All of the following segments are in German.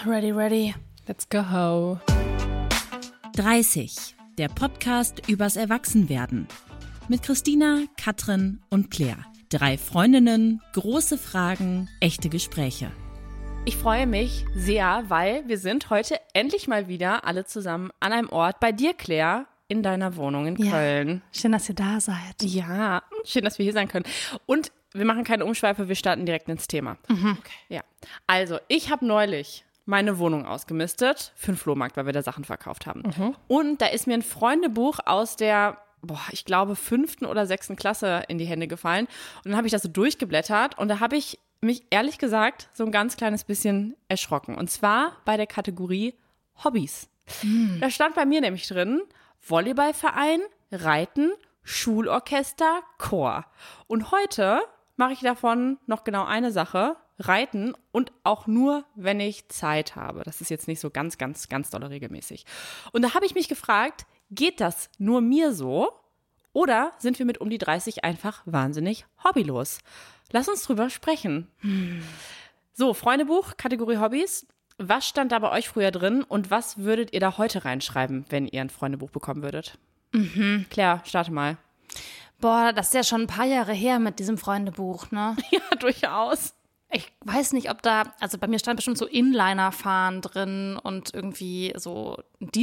Ready. Let's go. 30, der Podcast übers Erwachsenwerden. Mit Christina, Katrin und Claire. 3 Freundinnen, große Fragen, echte Gespräche. Ich freue mich sehr, weil wir sind heute endlich mal wieder alle zusammen an einem Ort. Bei dir, Claire, in deiner Wohnung in Köln. Schön, dass ihr da seid. Ja, schön, dass wir hier sein können. Und wir machen keine Umschweife, wir starten direkt ins Thema. Okay. Ja, also ich habe neulich meine Wohnung ausgemistet für den Flohmarkt, weil wir da Sachen verkauft haben. Und da ist mir ein Freundebuch aus der, ich glaube 5. oder 6. Klasse in die Hände gefallen. Und dann habe ich das so durchgeblättert und da habe ich mich ehrlich gesagt so ein ganz kleines bisschen erschrocken. Und zwar bei der Kategorie Hobbys. Da stand bei mir nämlich drin Volleyballverein, Reiten, Schulorchester, Chor. Und heute mache ich davon noch genau eine Sache, Reiten, und auch nur, wenn ich Zeit habe. Das ist jetzt nicht so ganz doll regelmäßig. Und da habe ich mich gefragt, geht das nur mir so oder sind wir mit um die 30 einfach wahnsinnig hobbylos? Lass uns drüber sprechen. So, Freundebuch, Kategorie Hobbys. Was stand da bei euch früher drin und was würdet ihr da heute reinschreiben, wenn ihr ein Freundebuch bekommen würdet? Claire, starte mal. Boah, das ist ja schon ein paar Jahre her mit diesem Freundebuch, ne? Ja, durchaus. Ich weiß nicht, ob da, also bei mir stand bestimmt so Inliner-Fahren drin und irgendwie so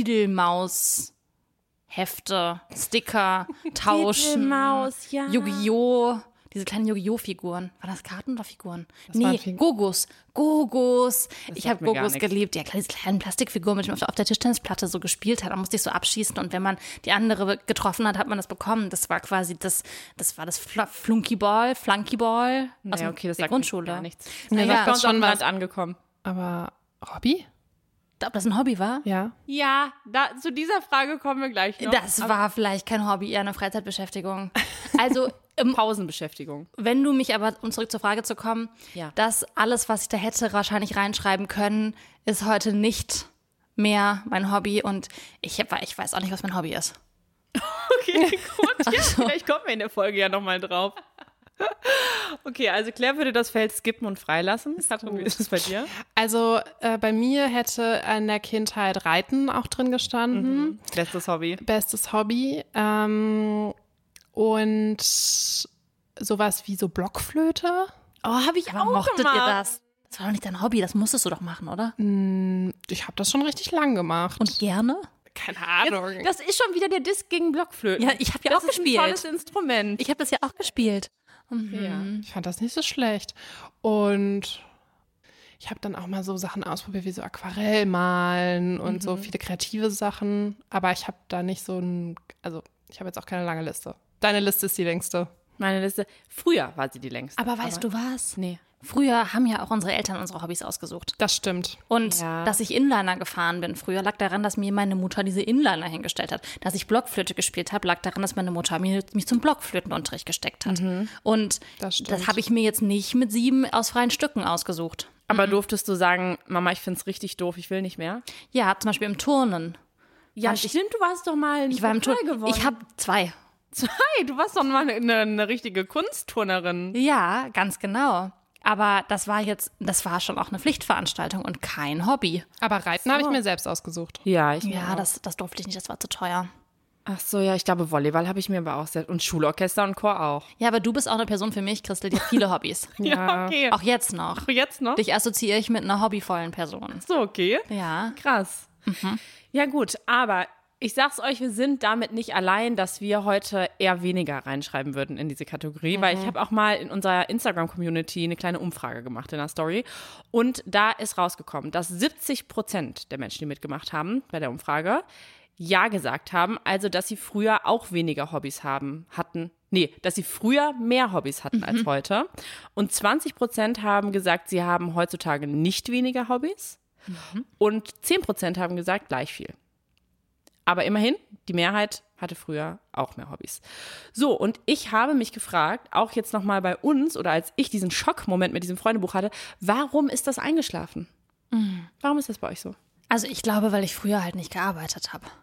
Didelmaus-Hefte, Sticker, Tauschen, Didelmaus, ja. Yu-Gi-Oh!, diese kleinen Yu-Gi-Oh!-Figuren. Waren das Karten oder Figuren? waren Nee, Gogos. Ich habe mir gar Gogos nichts. geliebt. Ja, diese kleinen Plastikfiguren, mit denen man auf der Tischtennisplatte so gespielt hat. Da musste ich so abschießen und wenn man die andere getroffen hat, hat man das bekommen. Das war quasi das Flunkyball aus Naja, okay, das der sagt Grundschule. Gar nichts. Naja, Das ist bei uns schon schon was. was angekommen. Aber Hobby? Ob das ein Hobby war? Ja. Ja, zu dieser Frage kommen wir gleich noch. Das war vielleicht kein Hobby, eher eine Freizeitbeschäftigung. Also, Pausenbeschäftigung. wenn du mich aber, um zurück zur Frage zu kommen, Ja. das alles, was ich da hätte wahrscheinlich reinschreiben können, ist heute nicht mehr mein Hobby und ich weiß auch nicht, was mein Hobby ist. Okay, gut. Ja, vielleicht kommen wir in der Folge ja nochmal drauf. Okay, also Claire würde das Feld skippen und freilassen. Katrin, wie ist es bei dir? Also bei mir hätte in der Kindheit Reiten auch drin gestanden. Bestes Hobby. Bestes Hobby. Und sowas wie so Blockflöte. Oh, habe ich Aber auch mochtet gemacht. ihr das? Das war doch nicht dein Hobby, das musstest du doch machen, oder? Ich habe das schon richtig lang gemacht. Und gerne? Keine Ahnung. Das ist schon wieder der Diss gegen Blockflöten. Ja, ich habe ja das auch ist gespielt. ein tolles Instrument. Ich habe das ja auch gespielt. Ja. Ich fand das nicht so schlecht. Und ich habe dann auch mal so Sachen ausprobiert, wie so Aquarellmalen und so viele kreative Sachen. Aber ich habe da nicht so ich habe jetzt auch keine lange Liste. Deine Liste ist die längste. Meine Liste. Früher war sie die längste. Aber weißt du was? Nee. Früher haben ja auch unsere Eltern unsere Hobbys ausgesucht. Das stimmt. Und Ja. dass ich Inliner gefahren bin früher, lag daran, dass mir meine Mutter diese Inliner hingestellt hat. Dass ich Blockflöte gespielt habe, lag daran, dass meine Mutter mich zum Blockflötenunterricht gesteckt hat. Und Das stimmt. das habe ich mir jetzt nicht mit 7 aus freien Stücken ausgesucht. Aber durftest du sagen, Mama, ich find's richtig doof, ich will nicht mehr? Ja, zum Beispiel im Turnen. Ja, stimmt, du warst doch mal Ich war im Turnen. gewonnen. Ich habe 2. Hi, du warst doch mal eine richtige Kunstturnerin. Ja, ganz genau. Aber das war schon auch eine Pflichtveranstaltung und kein Hobby. Aber Reiten habe ich mir selbst ausgesucht. Ja, Ja, das durfte ich nicht, das war zu teuer. Ach so, ja, ich glaube, Volleyball habe ich mir aber auch selbst. Und Schulorchester und Chor auch. Ja, aber du bist auch eine Person für mich, Christel, die hat viele Hobbys. Ja, okay. Auch jetzt noch. Jetzt noch? Dich assoziiere ich mit einer hobbyvollen Person. So, okay. Ja. Krass. Ja, gut, aber ich sag's euch, wir sind damit nicht allein, dass wir heute eher weniger reinschreiben würden in diese Kategorie, weil ich habe auch mal in unserer Instagram-Community eine kleine Umfrage gemacht in der Story und da ist rausgekommen, dass 70% der Menschen, die mitgemacht haben bei der Umfrage, ja gesagt haben, also dass sie früher auch weniger Hobbys dass sie früher mehr Hobbys hatten als heute. Und 20% haben gesagt, sie haben heutzutage nicht weniger Hobbys. Und 10% haben gesagt, gleich viel. Aber immerhin, die Mehrheit hatte früher auch mehr Hobbys. So, und ich habe mich gefragt, auch jetzt nochmal bei uns oder als ich diesen Schockmoment mit diesem Freundebuch hatte, warum ist das eingeschlafen? Warum ist das bei euch so? Also ich glaube, weil ich früher halt nicht gearbeitet habe.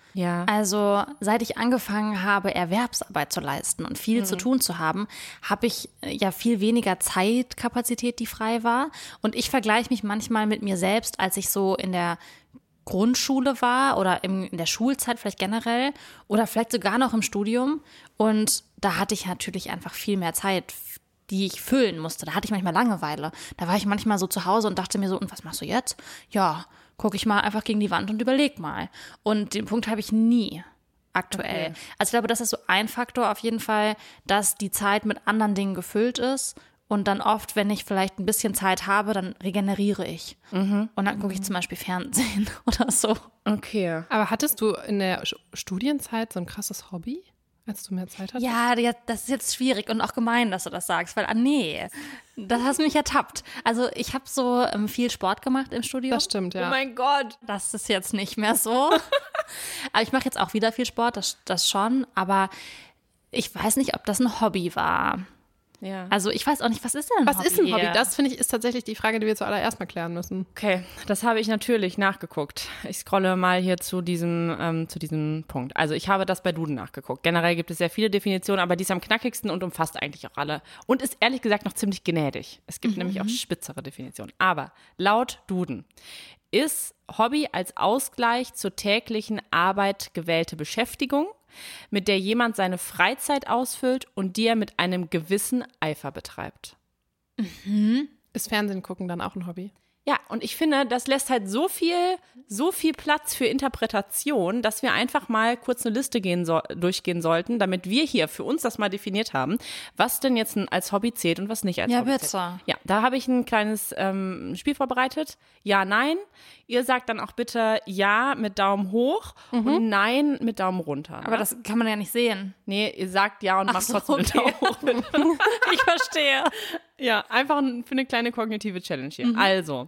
Ja. Also seit ich angefangen habe, Erwerbsarbeit zu leisten und viel zu tun zu haben, habe ich ja viel weniger Zeitkapazität, die frei war. Und ich vergleiche mich manchmal mit mir selbst, als ich so in der Grundschule war oder in der Schulzeit vielleicht generell oder vielleicht sogar noch im Studium. Und da hatte ich natürlich einfach viel mehr Zeit, die ich füllen musste. Da hatte ich manchmal Langeweile. Da war ich manchmal so zu Hause und dachte mir so, und was machst du jetzt? Ja, gucke ich mal einfach gegen die Wand und überleg mal. Und den Punkt habe ich nie aktuell. Okay. Also ich glaube, das ist so ein Faktor auf jeden Fall, dass die Zeit mit anderen Dingen gefüllt ist. Und dann oft, wenn ich vielleicht ein bisschen Zeit habe, dann regeneriere ich. Und dann gucke ich zum Beispiel Fernsehen oder so. Okay. Aber hattest du in der Studienzeit so ein krasses Hobby, als du mehr Zeit hattest? Ja, das ist jetzt schwierig und auch gemein, dass du das sagst, weil, nee, das hast du mich ertappt. Also ich habe so viel Sport gemacht im Studium. Das stimmt, ja. Oh mein Gott. Das ist jetzt nicht mehr so. Aber ich mache jetzt auch wieder viel Sport, das schon. Aber ich weiß nicht, ob das ein Hobby war. Ja. Also ich weiß auch nicht, was ist denn ein Was Hobby? ist ein Hobby? Das, finde ich, ist tatsächlich die Frage, die wir zuallererst mal klären müssen. Okay, das habe ich natürlich nachgeguckt. Ich scrolle mal hier zu diesem Punkt. Also ich habe das bei Duden nachgeguckt. Generell gibt es sehr viele Definitionen, aber die ist am knackigsten und umfasst eigentlich auch alle. Und ist ehrlich gesagt noch ziemlich gnädig. Es gibt nämlich auch spitzere Definitionen. Aber laut Duden ist Hobby als Ausgleich zur täglichen Arbeit gewählte Beschäftigung, mit der jemand seine Freizeit ausfüllt und die er mit einem gewissen Eifer betreibt. Ist Fernsehen gucken dann auch ein Hobby? Ja, und ich finde, das lässt halt so viel Platz für Interpretation, dass wir einfach mal kurz eine Liste durchgehen sollten, damit wir hier für uns das mal definiert haben, was denn jetzt als Hobby zählt und was nicht als Hobby zählt. Ja, bitte. Ja, da habe ich ein kleines Spiel vorbereitet. Ja, nein. Ihr sagt dann auch bitte Ja mit Daumen hoch und Nein mit Daumen runter. Ne? Aber das kann man ja nicht sehen. Nee, ihr sagt Ja und macht so, trotzdem mit Daumen hoch. Ich verstehe. Ja, einfach für eine kleine kognitive Challenge hier. Also,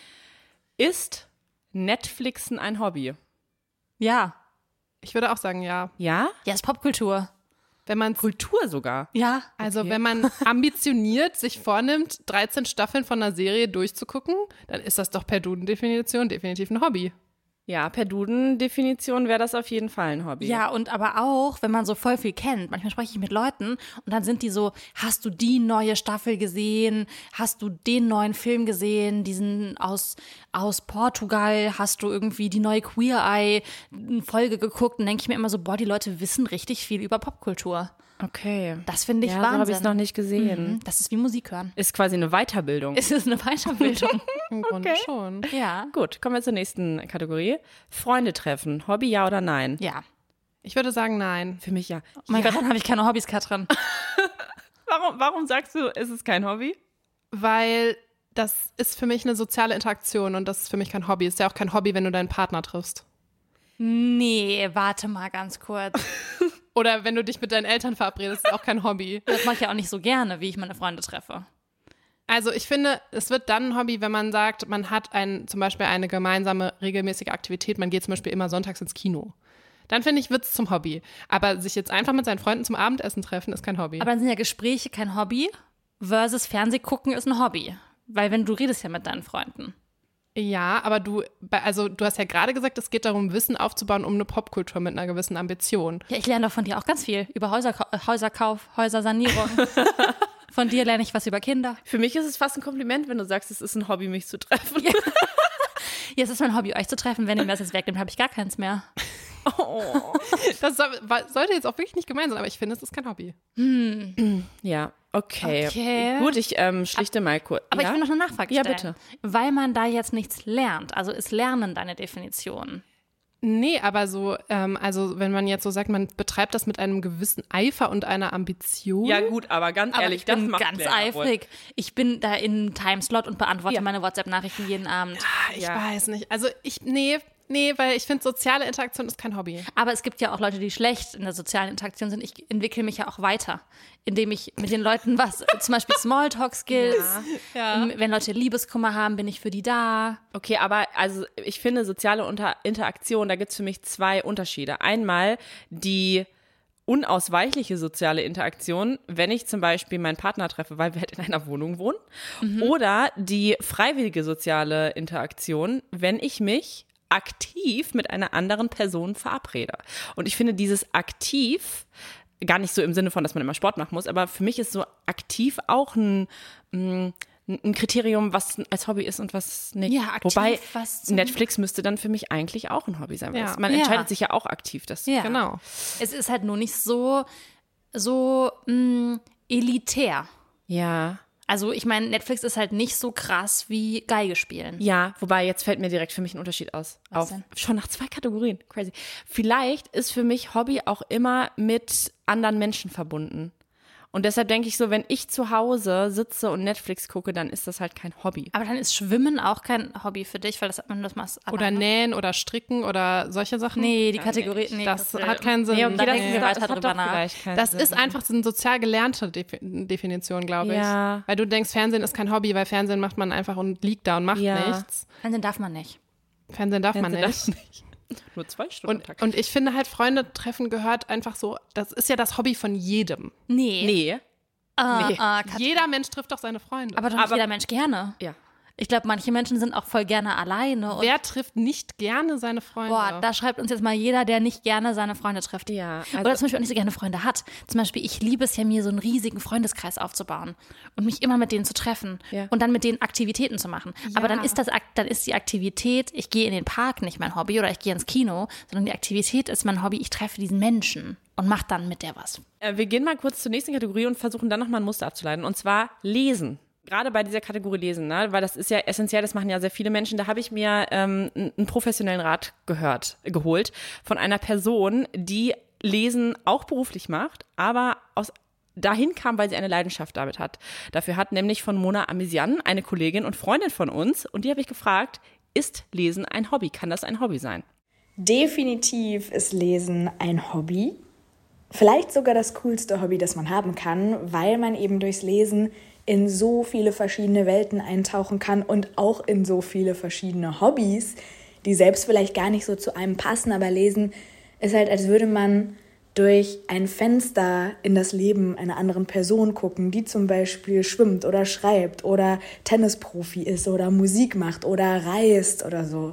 ist Netflixen ein Hobby? Ja. Ich würde auch sagen, ja. Ja? Ja, ist Popkultur. Wenn man Kultur sogar. Ja. Also wenn man ambitioniert sich vornimmt, 13 Staffeln von einer Serie durchzugucken, dann ist das doch per Duden-Definition definitiv ein Hobby. Ja, per Duden-Definition wäre das auf jeden Fall ein Hobby. Ja, und aber auch, wenn man so voll viel kennt. Manchmal spreche ich mit Leuten und dann sind die so, hast du die neue Staffel gesehen? Hast du den neuen Film gesehen? Diesen aus Portugal? Hast du irgendwie die neue Queer Eye-Folge geguckt? Und denke ich mir immer so, boah, die Leute wissen richtig viel über Popkultur. Okay. Das finde ich Ja, so habe Wahnsinn. ich es noch nicht gesehen. Das ist wie Musik hören. Ist quasi eine Weiterbildung. Es ist eine Weiterbildung. Im Grunde schon. Ja. Gut, kommen wir zur nächsten Kategorie. Freunde treffen. Hobby, ja oder nein? Ja. Ich würde sagen, nein. Für mich ja. Oh mein Gott, dann habe ich keine Hobbys, Katrin. Warum sagst du, ist es kein Hobby? Weil das ist für mich eine soziale Interaktion und das ist für mich kein Hobby. Ist ja auch kein Hobby, wenn du deinen Partner triffst. Nee, warte mal ganz kurz. Oder wenn du dich mit deinen Eltern verabredest, ist auch kein Hobby. Das mache ich ja auch nicht so gerne, wie ich meine Freunde treffe. Also ich finde, es wird dann ein Hobby, wenn man sagt, man hat zum Beispiel eine gemeinsame, regelmäßige Aktivität. Man geht zum Beispiel immer sonntags ins Kino. Dann finde ich, wird es zum Hobby. Aber sich jetzt einfach mit seinen Freunden zum Abendessen treffen, ist kein Hobby. Aber dann sind ja Gespräche kein Hobby versus Fernsehgucken ist ein Hobby. Weil du redest ja mit deinen Freunden. Ja, aber du hast ja gerade gesagt, es geht darum, Wissen aufzubauen, um eine Popkultur mit einer gewissen Ambition. Ja, ich lerne doch von dir auch ganz viel über Häuserkauf, Häusersanierung. Von dir lerne ich was über Kinder. Für mich ist es fast ein Kompliment, wenn du sagst, es ist ein Hobby, mich zu treffen. Ja. Ja, es ist mein Hobby, euch zu treffen. Wenn ihr mir das jetzt wegnimmt, habe ich gar keins mehr. Oh. Das sollte jetzt auch wirklich nicht gemein sein, aber ich finde, es ist kein Hobby. Ja, okay. Okay. Gut, ich schlichte mal kurz. Aber ja? ich will noch eine Nachfrage Ja, stellen. bitte. Weil man da jetzt nichts lernt. Also ist Lernen deine Definition? Nee, aber so, also wenn man jetzt so sagt, man betreibt das mit einem gewissen Eifer und einer Ambition. Ja gut, aber ganz Aber ehrlich, ich bin das macht ganz Lehrer eifrig. Ich bin da im Timeslot und beantworte Ja. meine WhatsApp-Nachrichten jeden Abend. Ich Ja. weiß nicht. Also nee, weil ich finde, soziale Interaktion ist kein Hobby. Aber es gibt ja auch Leute, die schlecht in der sozialen Interaktion sind. Ich entwickle mich ja auch weiter, indem ich mit den Leuten zum Beispiel Smalltalk-Skills, wenn Leute Liebeskummer haben, bin ich für die da. Okay, aber also ich finde soziale Interaktion, da gibt es für mich zwei Unterschiede. Einmal die unausweichliche soziale Interaktion, wenn ich zum Beispiel meinen Partner treffe, weil wir halt in einer Wohnung wohnen. Oder die freiwillige soziale Interaktion, wenn ich mich aktiv mit einer anderen Person verabrede. Und ich finde dieses aktiv, gar nicht so im Sinne von, dass man immer Sport machen muss, aber für mich ist so aktiv auch ein Kriterium, was als Hobby ist und was nicht. Ja, aktiv, wobei was Netflix müsste dann für mich eigentlich auch ein Hobby sein. Weil Ja. man Ja. entscheidet sich ja auch aktiv. Ja. Genau. Es ist halt nur nicht so elitär. Ja. Also ich meine, Netflix ist halt nicht so krass wie Geige spielen. Ja, wobei jetzt fällt mir direkt für mich ein Unterschied aus. Was denn? Schon nach 2 Kategorien. Crazy. Vielleicht ist für mich Hobby auch immer mit anderen Menschen verbunden. Und deshalb denke ich so, wenn ich zu Hause sitze und Netflix gucke, dann ist das halt kein Hobby. Aber dann ist Schwimmen auch kein Hobby für dich, weil das machst Oder alleine. Nähen oder Stricken oder solche Sachen. Nee, die Kategorie, nee, Das hat keinen Sinn. Nee, okay, Da das denken wir ist- weiter das hat drüber doch nach. vielleicht keinen Das Sinn. ist einfach so eine sozial gelernte Definition, glaube ich. Ja. Weil du denkst, Fernsehen ist kein Hobby, weil Fernsehen macht man einfach und liegt da und macht Ja. nichts. Fernsehen darf man nicht. Fernsehen darf man Fernsehen nicht. darf nicht. Nur 2 Stunden am Tag. Und ich finde halt, Freunde treffen gehört einfach so, das ist ja das Hobby von jedem. Nee. Nee. Jeder Mensch trifft doch seine Freunde. Aber doch nicht jeder Mensch gerne. Ja. Ich glaube, manche Menschen sind auch voll gerne alleine. Und wer trifft nicht gerne seine Freunde? boah, da schreibt uns jetzt mal jeder, der nicht gerne seine Freunde trifft. Ja, also- Oder zum Beispiel auch nicht so gerne Freunde hat. Zum Beispiel, ich liebe es ja, mir so einen riesigen Freundeskreis aufzubauen und mich immer mit denen zu treffen Ja. und dann mit denen Aktivitäten zu machen. Aber dann ist die Aktivität, ich gehe in den Park, nicht mein Hobby, oder ich gehe ins Kino, sondern die Aktivität ist mein Hobby, ich treffe diesen Menschen und mache dann mit der was. Wir gehen mal kurz zur nächsten Kategorie und versuchen dann nochmal ein Muster abzuleiten. Und zwar Lesen. Gerade bei dieser Kategorie Lesen, ne? Weil das ist ja essentiell, das machen ja sehr viele Menschen. Da habe ich mir einen professionellen Rat geholt von einer Person, die Lesen auch beruflich macht, aber dahin kam, weil sie eine Leidenschaft dafür hat, nämlich von Mona Amisian, eine Kollegin und Freundin von uns. Und die habe ich gefragt, ist Lesen ein Hobby? Kann das ein Hobby sein? Definitiv ist Lesen ein Hobby. Vielleicht sogar das coolste Hobby, das man haben kann, weil man eben durchs Lesen in so viele verschiedene Welten eintauchen kann und auch in so viele verschiedene Hobbys, die selbst vielleicht gar nicht so zu einem passen, aber Lesen ist halt, als würde man durch ein Fenster in das Leben einer anderen Person gucken, die zum Beispiel schwimmt oder schreibt oder Tennisprofi ist oder Musik macht oder reist oder so.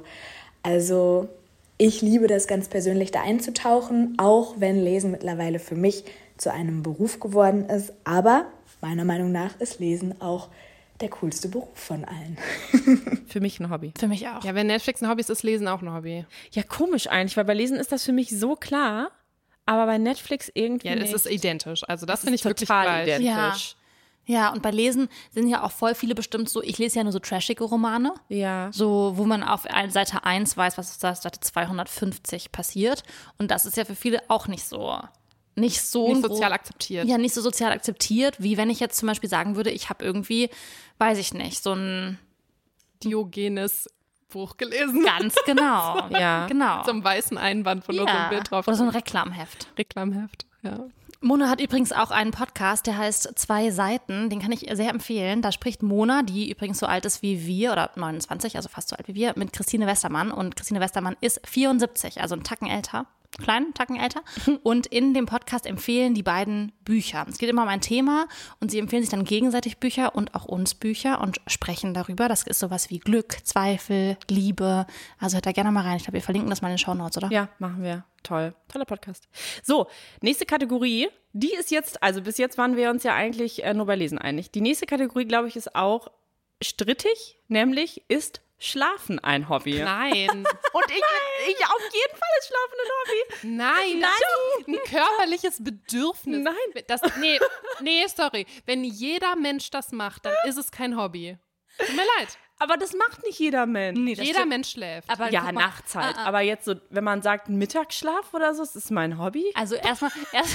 Also ich liebe das ganz persönlich, da einzutauchen, auch wenn Lesen mittlerweile für mich zu einem Beruf geworden ist. Aber meiner Meinung nach ist Lesen auch der coolste Beruf von allen. Für mich ein Hobby. Für mich auch. Ja, wenn Netflix ein Hobby ist, ist Lesen auch ein Hobby. Ja, komisch eigentlich, weil bei Lesen ist das für mich so klar, aber bei Netflix irgendwie Ja, nicht. es ist identisch. Also das finde ich wirklich total gleich. identisch. Ja, und bei Lesen sind ja auch voll viele bestimmt so, ich lese ja nur so trashige Romane. Ja. So, wo man auf Seite 1 weiß, was auf Seite 250 passiert. Und das ist ja für viele auch nicht so Nicht ein sozial akzeptiert. Ja, nicht so sozial akzeptiert, wie wenn ich jetzt zum Beispiel sagen würde, ich habe irgendwie, weiß ich nicht, so ein Diogenes Buch gelesen. ganz genau. Ja. Genau. So einem weißen Einband, wo nur so ein Bild drauf Oder so ein ist. Reklamheft. Reklamheft. Ja. Mona hat übrigens auch einen Podcast, der heißt 2 Seiten. Den kann ich sehr empfehlen. Da spricht Mona, die übrigens so alt ist wie wir, oder 29, also fast so alt wie wir, mit Christine Westermann. Und Christine Westermann ist 74, also einen Tacken älter. Kleinen Tacken älter. Und in dem Podcast empfehlen die beiden Bücher. Es geht immer um ein Thema und sie empfehlen sich dann gegenseitig Bücher und auch uns Bücher und sprechen darüber. Das ist sowas wie Glück, Zweifel, Liebe. Also hört da gerne mal rein. Ich glaube, wir verlinken das mal in den Shownotes, oder? Ja, machen wir. Toll. Toller Podcast. So, nächste Kategorie. Die ist jetzt, also bis jetzt waren wir uns ja eigentlich nur bei Lesen einig. Die nächste Kategorie, glaube ich, ist auch strittig, nämlich ist Schlafen ein Hobby. Nein. Und ich auf jeden Fall ist Schlafen ein Hobby. Nein. Ein körperliches Bedürfnis. Nein. Nee, sorry. Wenn jeder Mensch das macht, dann ist es kein Hobby. Tut mir leid. Aber das macht nicht jeder Mensch. Nee, das Jeder stimmt. Mensch schläft. Aber Ja, guck mal, nachts halt. Aber jetzt so, wenn man sagt Mittagsschlaf oder so, ist das mein Hobby? Also erstmal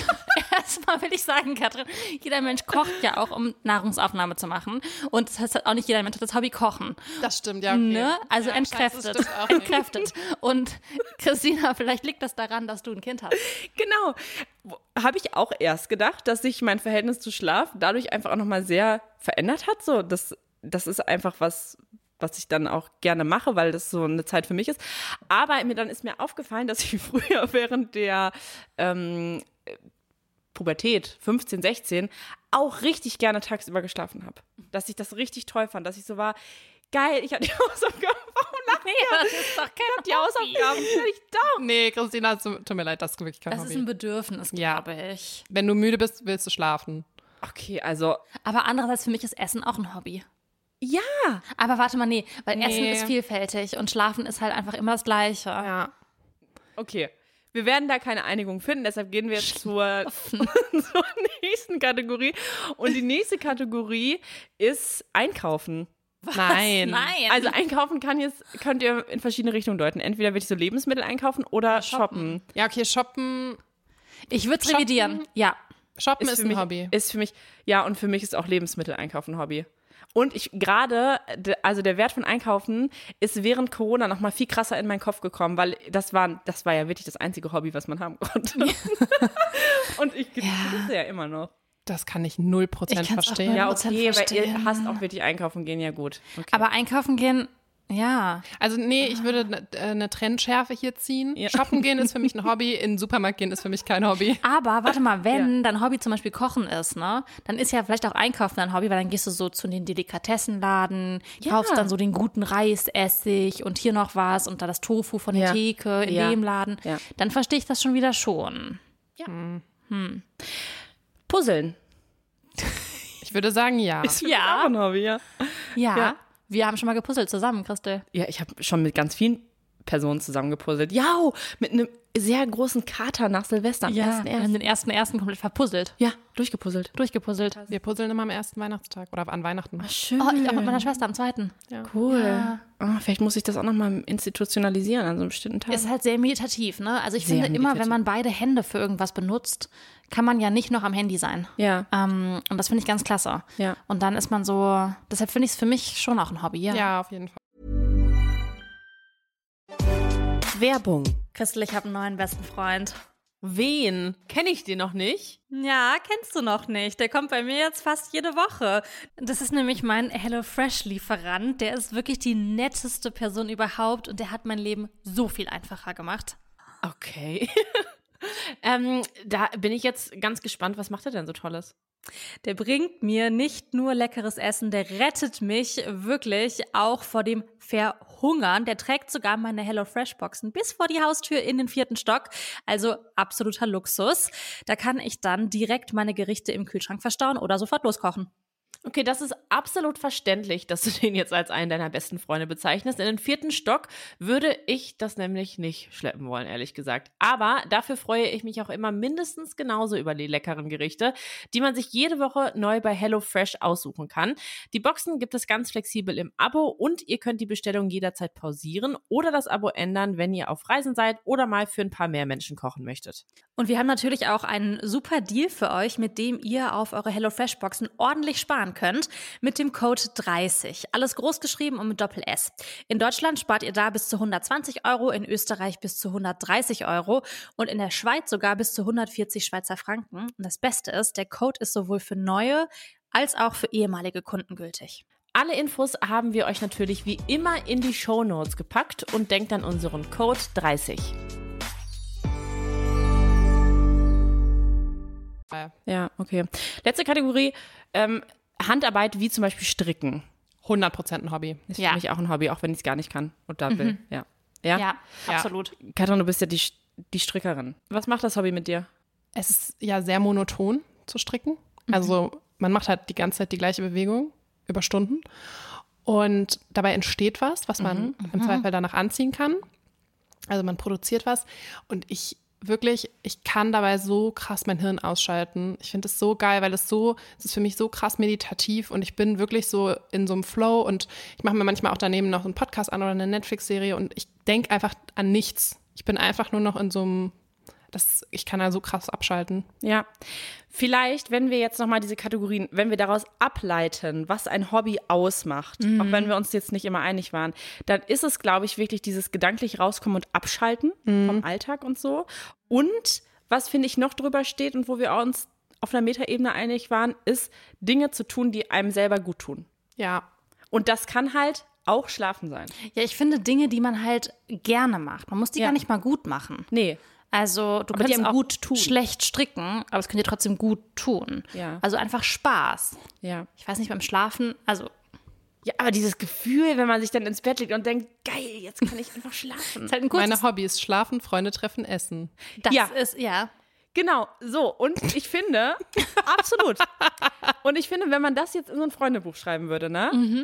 will ich sagen, Katrin, jeder Mensch kocht ja auch, um Nahrungsaufnahme zu machen. Und das heißt auch nicht jeder Mensch hat das Hobby Kochen. Das stimmt, ja. Okay. Ne? Also Ja, entkräftet. scheiße, das stimmt auch nicht. Entkräftet. Und Christina, vielleicht liegt das daran, dass du ein Kind hast. Genau. Habe ich auch erst gedacht, dass sich mein Verhältnis zu Schlaf dadurch einfach auch nochmal sehr verändert hat. So, das ist einfach was ich dann auch gerne mache, weil das so eine Zeit für mich ist. Aber dann ist mir aufgefallen, dass ich früher während der Pubertät, 15, 16, auch richtig gerne tagsüber geschlafen habe. Dass ich das richtig toll fand, dass ich so war, geil, ich habe die Hausaufgaben, warum das ist doch kein Die Hausaufgaben finde ich dumm. Nee, Christina, tut mir leid, das ist wirklich kein Das Hobby. ist ein Bedürfnis, Ja. glaube ich. Wenn du müde bist, willst du schlafen. Okay, also, Aber andererseits, für mich ist Essen auch ein Hobby. ja. Aber warte mal, nee, weil Nee. Essen ist vielfältig und Schlafen ist halt einfach immer das Gleiche. Ja. Okay. Wir werden da keine Einigung finden, deshalb gehen wir jetzt zur nächsten Kategorie. Und die nächste Kategorie ist Einkaufen. Nein. Nein. Also einkaufen könnt ihr in verschiedene Richtungen deuten. Entweder will ich so Lebensmittel einkaufen oder shoppen. Ja, okay, shoppen Ich würde es Shoppen? revidieren. Ja. ist für ein mich, Hobby. Ist für mich, ja, und für mich ist auch Lebensmittel einkaufen ein Hobby. Und ich gerade, also der Wert von Einkaufen ist während Corona noch mal viel krasser in meinen Kopf gekommen, weil das war ja wirklich das einzige Hobby, was man haben konnte. Und ich genieße es ja immer noch. Das kann ich 0% Ich kann's auch verstehen. Ja, 100% okay, weil ihr verstehen. hasst auch wirklich einkaufen gehen, ja gut. Okay. Aber einkaufen gehen, ja. Also nee, ich würde eine Trennschärfe hier ziehen. Ja. Shoppen gehen ist für mich ein Hobby, in den Supermarkt gehen ist für mich kein Hobby. Aber warte mal, wenn dein Hobby zum Beispiel Kochen ist, ne, dann ist ja vielleicht auch Einkaufen dein Hobby, weil dann gehst du so zu den Delikatessenladen, kaufst dann so den guten Reisessig und hier noch was und da das Tofu von der Ja. Theke in Ja. dem Laden. Ja. Dann verstehe ich das schon wieder schon. Puzzeln. Ich würde sagen, ja. Ja. Auch ein Hobby, ja. Ja. Ja. Wir haben schon mal gepuzzelt zusammen, Christel. Ja, ich habe schon mit ganz vielen Personen zusammengepuzzelt. Ja, mit einem sehr großen Kater nach Silvester am Wir 1.1. haben den ersten komplett verpuzzelt. Ja, durchgepuzzelt. Durchgepuzzelt. Wir puzzeln immer am ersten Weihnachtstag oder an Weihnachten. Schön. Oh, ich auch mit meiner Schwester am 2. Cool. Ah, vielleicht muss ich das auch nochmal institutionalisieren an so einem bestimmten Tag. Ist halt sehr meditativ, ne? Also ich Sehr finde immer, meditativ. wenn man beide Hände für irgendwas benutzt, kann man ja nicht noch am Handy sein. Ja. Und das finde ich ganz klasse. Ja. Und dann ist man so, deshalb finde ich es für mich schon auch ein Hobby, ja. Ja, auf jeden Fall. Werbung. Christel, ich habe einen neuen besten Freund. Wen? Kenne ich den noch nicht? Ja, kennst du noch nicht. Der kommt bei mir jetzt fast jede Woche. Das ist nämlich mein HelloFresh-Lieferant. Der ist wirklich die netteste Person überhaupt und der hat mein Leben so viel einfacher gemacht. Okay. Da bin ich jetzt ganz gespannt, was macht er denn so Tolles? Der bringt mir nicht nur leckeres Essen, der rettet mich wirklich auch vor dem Verhungern. Der trägt sogar meine HelloFresh-Boxen bis vor die Haustür in den 4. Stock. Also absoluter Luxus. Da kann ich dann direkt meine Gerichte im Kühlschrank verstauen oder sofort loskochen. Okay, das ist absolut verständlich, dass du den jetzt als einen deiner besten Freunde bezeichnest. In den 4. Stock würde ich das nämlich nicht schleppen wollen, ehrlich gesagt. Aber dafür freue ich mich auch immer mindestens genauso über die leckeren Gerichte, die man sich jede Woche neu bei HelloFresh aussuchen kann. Die Boxen gibt es ganz flexibel im Abo und ihr könnt die Bestellung jederzeit pausieren oder das Abo ändern, wenn ihr auf Reisen seid oder mal für ein paar mehr Menschen kochen möchtet. Und wir haben natürlich auch einen super Deal für euch, mit dem ihr auf eure HelloFresh-Boxen ordentlich sparen könnt, mit dem Code 30. Alles groß geschrieben und mit Doppel-S. In Deutschland spart ihr da bis zu 120 €, in Österreich bis zu 130 € und in der Schweiz sogar bis zu 140 Schweizer Franken. Und das Beste ist, der Code ist sowohl für neue als auch für ehemalige Kunden gültig. Alle Infos haben wir euch natürlich wie immer in die Shownotes gepackt und denkt an unseren Code 30. Ja, okay. Letzte Kategorie, Handarbeit wie zum Beispiel Stricken. 100% ein Hobby. Ist Ja. für mich auch ein Hobby, auch wenn ich es gar nicht kann und da will. Ja. Ja? Ja, absolut. Katrin, du bist ja die Strickerin. Was macht das Hobby mit dir? Es ist ja sehr monoton zu stricken. Also man macht halt die ganze Zeit die gleiche Bewegung über Stunden. Und dabei entsteht was man im Zweifel danach anziehen kann. Also man produziert was. Und ich kann dabei so krass mein Hirn ausschalten. Ich finde es so geil, weil es ist für mich so krass meditativ und ich bin wirklich so in so einem Flow und ich mache mir manchmal auch daneben noch einen Podcast an oder eine Netflix-Serie und ich denke einfach an nichts. Ich bin einfach nur noch in so einem, ich kann da so krass abschalten. Ja, vielleicht, wenn wir jetzt nochmal diese Kategorien, wenn wir daraus ableiten, was ein Hobby ausmacht, auch wenn wir uns jetzt nicht immer einig waren, dann ist es, glaube ich, wirklich dieses gedanklich rauskommen und abschalten vom Alltag und so. Und was, finde ich, noch drüber steht und wo wir uns auf einer Metaebene einig waren, ist, Dinge zu tun, die einem selber gut tun. Ja. Und das kann halt auch Schlafen sein. Ja, ich finde Dinge, die man halt gerne macht. Man muss die Ja. gar nicht mal gut machen. Nee. Also du Aber die kannst einem auch gut tun. schlecht stricken, aber es kann dir trotzdem gut tun. Ja. Also einfach Spaß. Ja. Ich weiß nicht, beim Schlafen, also Ja, aber dieses Gefühl, wenn man sich dann ins Bett legt und denkt, geil, jetzt kann ich einfach schlafen. Ist halt ein kurzes, Meine Hobbys: Schlafen, Freunde treffen, Essen. das Ja. ist, ja. Genau, so. Und ich finde, absolut. Und ich finde, wenn man das jetzt in so ein Freundebuch schreiben würde, ne?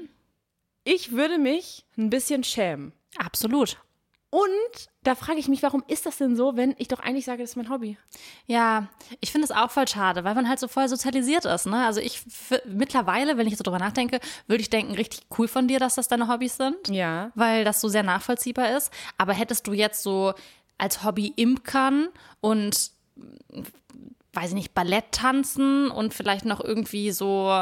Ich würde mich ein bisschen schämen. Absolut. Und da frage ich mich, warum ist das denn so, wenn ich doch eigentlich sage, das ist mein Hobby? Ja, ich finde es auch voll schade, weil man halt so voll sozialisiert ist. Ne? Also mittlerweile, wenn ich so drüber nachdenke, würde ich denken, richtig cool von dir, dass das deine Hobbys sind. Ja. Weil das so sehr nachvollziehbar ist. Aber hättest du jetzt so als Hobby Imkern und, weiß ich nicht, Ballett tanzen und vielleicht noch irgendwie so,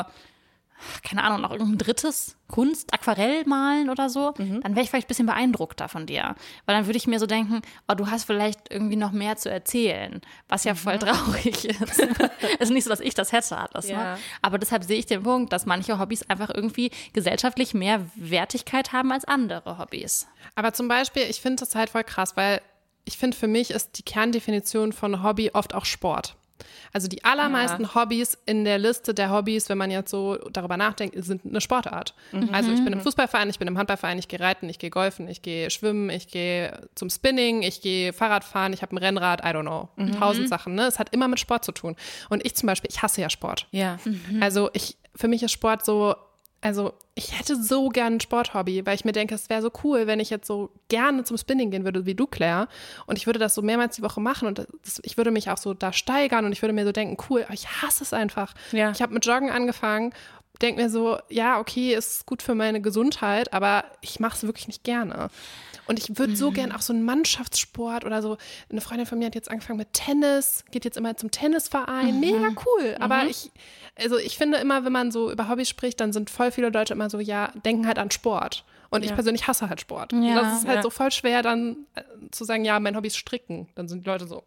keine Ahnung, noch irgendein drittes Kunst, Aquarell malen oder so, dann wäre ich vielleicht ein bisschen beeindruckter von dir. Weil dann würde ich mir so denken, oh, du hast vielleicht irgendwie noch mehr zu erzählen, was ja voll traurig ist. Es ist nicht so, dass ich das hätte alles. Ja. Ne? Aber deshalb sehe ich den Punkt, dass manche Hobbys einfach irgendwie gesellschaftlich mehr Wertigkeit haben als andere Hobbys. Aber zum Beispiel, ich finde das halt voll krass, weil ich finde, für mich ist die Kerndefinition von Hobby oft auch Sport. Also die allermeisten Hobbys in der Liste der Hobbys, wenn man jetzt so darüber nachdenkt, sind eine Sportart. Also ich bin im Fußballverein, ich bin im Handballverein, ich gehe reiten, ich gehe golfen, ich gehe schwimmen, ich gehe zum Spinning, ich gehe Fahrradfahren, ich habe ein Rennrad, I don't know, 1000 Sachen. Ne? Es hat immer mit Sport zu tun. Und ich zum Beispiel, ich hasse ja Sport. Ja. Also für mich ist Sport so, also ich hätte so gern ein Sporthobby, weil ich mir denke, es wäre so cool, wenn ich jetzt so gerne zum Spinning gehen würde, wie du, Claire. Und ich würde das so mehrmals die Woche machen und ich würde mich auch so da steigern und ich würde mir so denken, cool, aber ich hasse es einfach. Ja. Ich habe mit Joggen angefangen, denke mir so, ja, okay, ist gut für meine Gesundheit, aber ich mache es wirklich nicht gerne. Und ich würde so gern auch so einen Mannschaftssport oder so. Eine Freundin von mir hat jetzt angefangen mit Tennis, geht jetzt immer zum Tennisverein. Mega cool. Aber ich finde immer, wenn man so über Hobbys spricht, dann sind voll viele Leute immer so, ja, denken halt an Sport. Und ich persönlich hasse halt Sport. Ja. Und das ist halt Ja. so voll schwer, dann zu sagen, ja, mein Hobby ist Stricken. Dann sind die Leute so,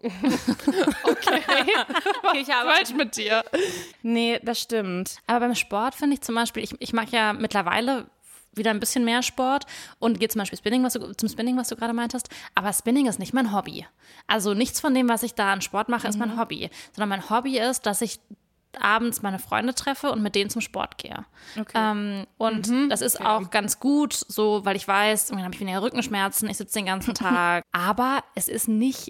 okay, Ich habe falsch mit dir. Nee, das stimmt. Aber beim Sport finde ich zum Beispiel, ich mache ja mittlerweile wieder ein bisschen mehr Sport und gehe zum Beispiel zum Spinning, was du gerade meintest. Aber Spinning ist nicht mein Hobby. Also nichts von dem, was ich da an Sport mache, ist mein Hobby. Sondern mein Hobby ist, dass ich abends meine Freunde treffe und mit denen zum Sport gehe. Okay. Und das ist auch ganz gut, so, weil ich weiß, dann habe ich weniger Rückenschmerzen, ich sitze den ganzen Tag. Aber es ist nicht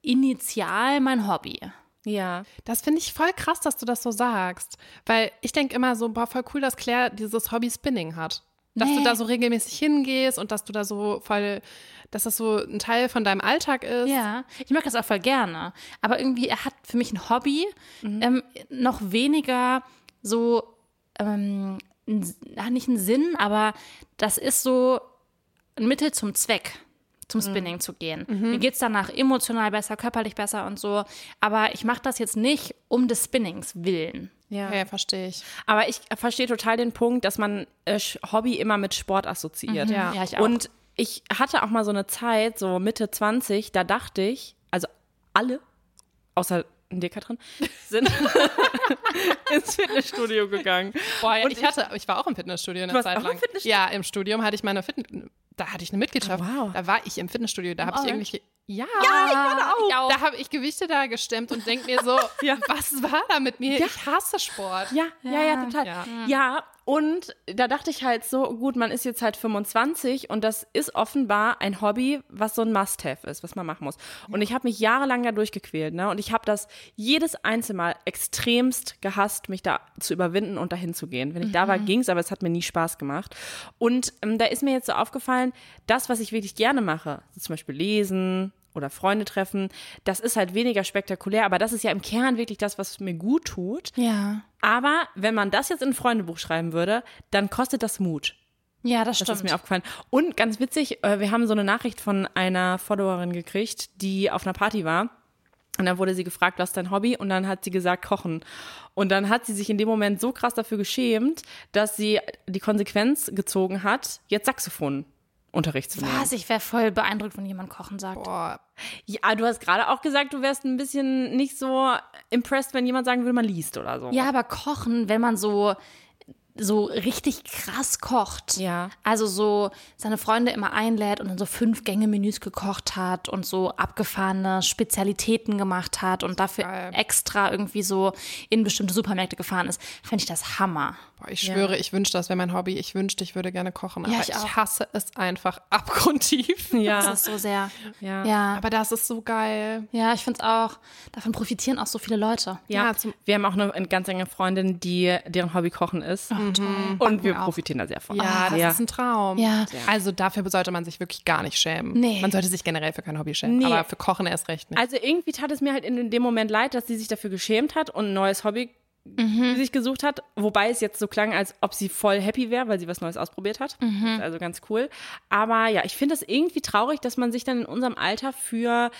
initial mein Hobby. Ja. Das finde ich voll krass, dass du das so sagst. Weil ich denke immer so, boah, voll cool, dass Claire dieses Hobby Spinning hat. Dass du da so regelmäßig hingehst und dass du da so voll, dass das so ein Teil von deinem Alltag ist. Ja, ich mag das auch voll gerne. Aber irgendwie, er hat für mich ein Hobby, noch weniger so, nicht einen Sinn, aber das ist so ein Mittel zum Zweck, zum Spinning zu gehen. Mir geht es danach emotional besser, körperlich besser und so. Aber ich mache das jetzt nicht um des Spinnings willen. Ja, verstehe ich. Aber ich verstehe total den Punkt, dass man Hobby immer mit Sport assoziiert. Ja. Ja, ich auch. Und ich hatte auch mal so eine Zeit, so Mitte 20, da dachte ich, also alle, außer dir, Katrin, sind ins Fitnessstudio gegangen. Boah, ja, Und ich war auch im Fitnessstudio eine warst Zeit auch im lang. Fitnessstudio? Ja, im Studium hatte ich da hatte ich eine Mitgliedschaft. Oh, wow. Da war ich im Fitnessstudio, da habe ich irgendwelche, ja, Ich auch. da habe ich Gewichte da gestemmt und denke mir so, was war da mit mir? Ich hasse Sport. Ja, total. Ja. Ja, und da dachte ich halt so, gut, man ist jetzt halt 25 und das ist offenbar ein Hobby, was so ein Must-Have ist, was man machen muss. Und ich habe mich jahrelang da durchgequält, ne? Und ich habe das jedes einzelne Mal extremst gehasst, mich da zu überwinden und dahin zu gehen. Wenn ich da war, ging's, aber es hat mir nie Spaß gemacht. Und da ist mir jetzt so aufgefallen, das, was ich wirklich gerne mache, so zum Beispiel lesen oder Freunde treffen, das ist halt weniger spektakulär, aber das ist ja im Kern wirklich das, was mir gut tut. Ja. Aber wenn man das jetzt in ein Freundebuch schreiben würde, dann kostet das Mut. Ja, das Das stimmt. ist mir aufgefallen. Und ganz witzig, wir haben so eine Nachricht von einer Followerin gekriegt, die auf einer Party war. Und dann wurde sie gefragt, was ist dein Hobby? Und dann hat sie gesagt, Kochen. Und dann hat sie sich in dem Moment so krass dafür geschämt, dass sie die Konsequenz gezogen hat, jetzt Saxophonunterricht zu nehmen. Was? Ich wäre voll beeindruckt, wenn jemand Kochen sagt. Boah, Ja, du hast gerade auch gesagt, du wärst ein bisschen nicht so impressed, wenn jemand sagen würde, man liest oder so. Ja, aber Kochen, wenn man so richtig krass kocht. Ja. Also so seine Freunde immer einlädt und dann so 5-Gänge-Menüs gekocht hat und so abgefahrene Spezialitäten gemacht hat und dafür extra irgendwie so in bestimmte Supermärkte gefahren ist, fände ich das Hammer. Boah, ich schwöre, ich wünschte, das wäre mein Hobby. Ich wünschte, ich würde gerne kochen, aber ich auch. ich hasse es einfach abgrundtief. Das ist so sehr, ja. Aber das ist so geil. Ja, ich finde es auch. Davon profitieren auch so viele Leute. Ja, wir haben auch eine ganz enge Freundin, deren Hobby Kochen ist. Und wir profitieren da sehr von. Ja, das ist ein Traum. Ja. Also dafür sollte man sich wirklich gar nicht schämen. Nee. Man sollte sich generell für kein Hobby schämen, aber für Kochen erst recht nicht. Also irgendwie tat es mir halt in dem Moment leid, dass sie sich dafür geschämt hat und ein neues Hobby sich gesucht hat, wobei es jetzt so klang, als ob sie voll happy wäre, weil sie was Neues ausprobiert hat. Das ist also ganz cool. Aber ja, ich finde es irgendwie traurig, dass man sich dann in unserem Alter für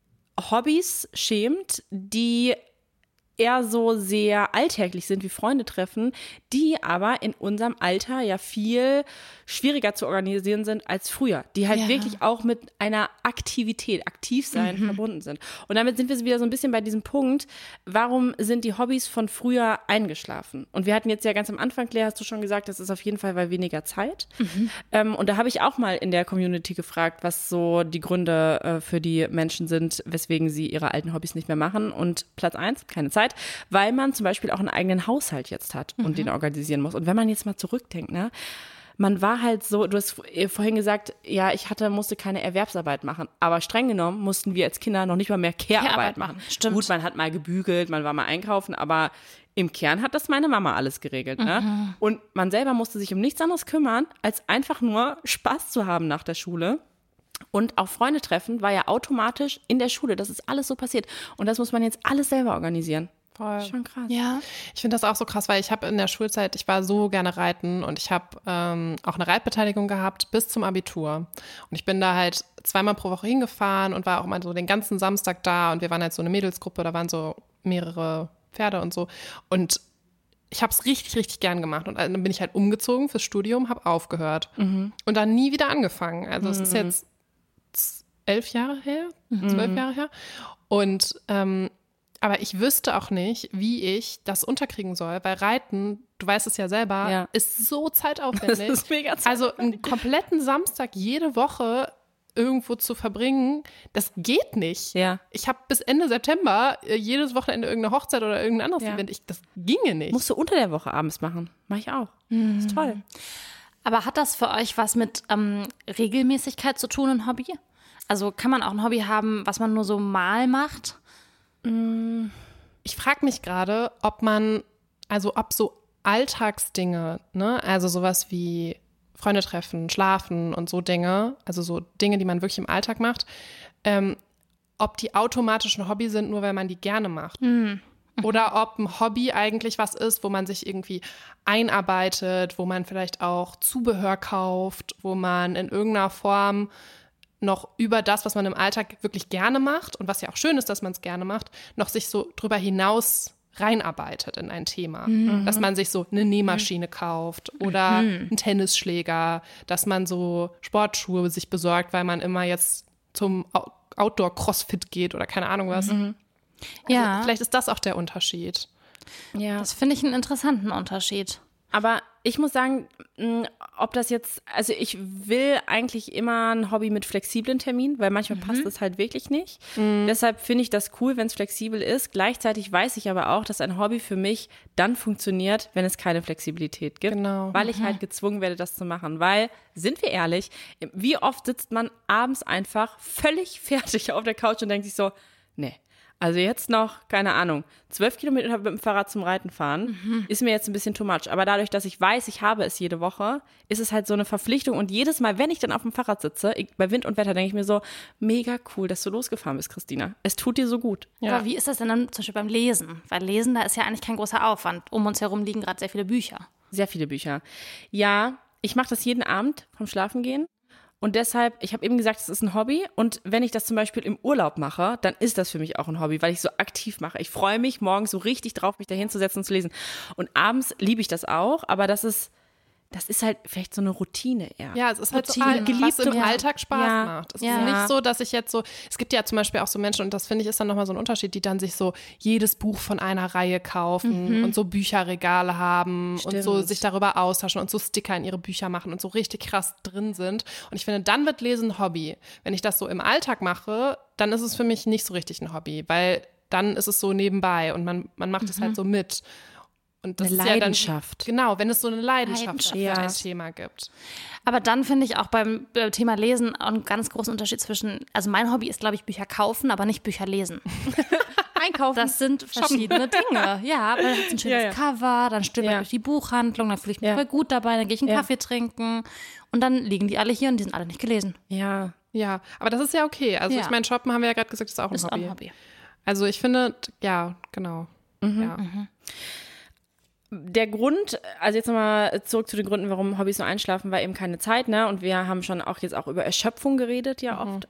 Hobbys schämt, die eher so sehr alltäglich sind wie Freunde treffen, die aber in unserem Alter ja viel schwieriger zu organisieren sind als früher, die halt wirklich auch mit einer Aktivität, Aktivsein verbunden sind. Und damit sind wir wieder so ein bisschen bei diesem Punkt, warum sind die Hobbys von früher eingeschlafen? Und wir hatten jetzt ja ganz am Anfang, Claire, hast du schon gesagt, das ist auf jeden Fall bei weniger Zeit. Und da habe ich auch mal in der Community gefragt, was so die Gründe für die Menschen sind, weswegen sie ihre alten Hobbys nicht mehr machen. Und Platz 1, keine Zeit, weil man zum Beispiel auch einen eigenen Haushalt jetzt hat und den organisieren muss. Und wenn man jetzt mal zurückdenkt, ne, man war halt so, du hast vorhin gesagt, ja, musste keine Erwerbsarbeit machen. Aber streng genommen mussten wir als Kinder noch nicht mal mehr Care-Arbeit machen. Stimmt. Gut, man hat mal gebügelt, man war mal einkaufen, aber im Kern hat das meine Mama alles geregelt. Ne? Und man selber musste sich um nichts anderes kümmern, als einfach nur Spaß zu haben nach der Schule. Und auch Freunde treffen war ja automatisch in der Schule. Das ist alles so passiert. Und das muss man jetzt alles selber organisieren. Voll. Schon krass. Ja. Ich finde das auch so krass, weil ich habe in der Schulzeit, ich war so gerne reiten und ich habe auch eine Reitbeteiligung gehabt bis zum Abitur. Und ich bin da halt 2-mal pro Woche hingefahren und war auch mal so den ganzen Samstag da und wir waren halt so eine Mädelsgruppe, da waren so mehrere Pferde und so. Und ich habe es richtig, richtig gern gemacht. Und dann bin ich halt umgezogen fürs Studium, habe aufgehört und dann nie wieder angefangen. Also es ist jetzt 11 Jahre her, 12 Jahre her. Und aber ich wüsste auch nicht, wie ich das unterkriegen soll, weil Reiten, du weißt es ja selber, ist so zeitaufwendig. Das ist mega zeitaufwendig. Also einen kompletten Samstag jede Woche irgendwo zu verbringen, das geht nicht. Ja. Ich habe bis Ende September jedes Wochenende irgendeine Hochzeit oder irgendein anderes Event. Das ginge nicht. Musst du unter der Woche abends machen. Mach ich auch. Das ist toll. Aber hat das für euch was mit Regelmäßigkeit zu tun, ein Hobby? Also kann man auch ein Hobby haben, was man nur so mal macht? Ich frage mich gerade, ob so Alltagsdinge, ne, also sowas wie Freunde treffen, schlafen und so Dinge, also so Dinge, die man wirklich im Alltag macht, ob die automatisch ein Hobby sind, nur weil man die gerne macht. Oder ob ein Hobby eigentlich was ist, wo man sich irgendwie einarbeitet, wo man vielleicht auch Zubehör kauft, wo man in irgendeiner Form noch über das, was man im Alltag wirklich gerne macht und was ja auch schön ist, dass man es gerne macht, noch sich so drüber hinaus reinarbeitet in ein Thema. Dass man sich so eine Nähmaschine kauft oder einen Tennisschläger, dass man so Sportschuhe sich besorgt, weil man immer jetzt zum Outdoor-Crossfit geht oder keine Ahnung was. Also vielleicht ist das auch der Unterschied. Ja. Das finde ich einen interessanten Unterschied. Aber ich muss sagen, ob das jetzt, also ich will eigentlich immer ein Hobby mit flexiblen Terminen, weil manchmal passt es halt wirklich nicht. Deshalb finde ich das cool, wenn es flexibel ist. Gleichzeitig weiß ich aber auch, dass ein Hobby für mich dann funktioniert, wenn es keine Flexibilität gibt. Genau. Weil ich halt gezwungen werde, das zu machen. Weil, sind wir ehrlich, wie oft sitzt man abends einfach völlig fertig auf der Couch und denkt sich so, nee. Also jetzt noch, keine Ahnung, 12 Kilometer mit dem Fahrrad zum Reiten fahren, ist mir jetzt ein bisschen too much. Aber dadurch, dass ich weiß, ich habe es jede Woche, ist es halt so eine Verpflichtung. Und jedes Mal, wenn ich dann auf dem Fahrrad sitze, bei Wind und Wetter, denke ich mir so, mega cool, dass du losgefahren bist, Christina. Es tut dir so gut. Ja. Aber wie ist das denn dann zum Beispiel beim Lesen? Weil Lesen, da ist ja eigentlich kein großer Aufwand. Um uns herum liegen gerade sehr viele Bücher. Sehr viele Bücher. Ja, ich mache das jeden Abend vom Schlafengehen. Und deshalb, ich habe eben gesagt, es ist ein Hobby. Und wenn ich das zum Beispiel im Urlaub mache, dann ist das für mich auch ein Hobby, weil ich so aktiv mache. Ich freue mich morgens so richtig drauf, mich da hinzusetzen und zu lesen. Und abends liebe ich das auch, aber das ist halt vielleicht so eine Routine eher. Ja, es ist halt so, Routine. was im Alltag Spaß Ja. macht. Es Ja. ist nicht so, dass ich jetzt so, es gibt ja zum Beispiel auch so Menschen, und das finde ich ist dann nochmal so ein Unterschied, die dann sich so jedes Buch von einer Reihe kaufen und so Bücherregale haben und so Stimmt. sich darüber austauschen und so Sticker in ihre Bücher machen und so richtig krass drin sind. Und ich finde, dann wird Lesen ein Hobby. Wenn ich das so im Alltag mache, dann ist es für mich nicht so richtig ein Hobby, weil dann ist es so nebenbei und man macht es halt so mit. Und das Eine ist ja Leidenschaft. dann, genau, wenn es so eine Leidenschaft für ja. ein Thema gibt. Aber dann finde ich auch beim Thema Lesen auch einen ganz großen Unterschied zwischen, also mein Hobby ist, glaube ich, Bücher kaufen, aber nicht Bücher lesen. Einkaufen. Das sind verschiedene Dinge. Ja, weil das ist ein schönes Cover, dann stöbere ich durch die Buchhandlung, dann fühle ich mich voll gut dabei, dann gehe ich einen Kaffee trinken und dann liegen die alle hier und die sind alle nicht gelesen. Ja. Ja, aber das ist ja okay. Also Ja. ich meine, Shoppen haben wir ja gerade gesagt, ist auch Ist auch ein ein Hobby. Hobby. Also ich finde, ja, genau. Ja. Der Grund, also jetzt nochmal zurück zu den Gründen, warum Hobbys nur einschlafen, war eben keine Zeit, ne? Und wir haben schon auch jetzt auch über Erschöpfung geredet, ja oft.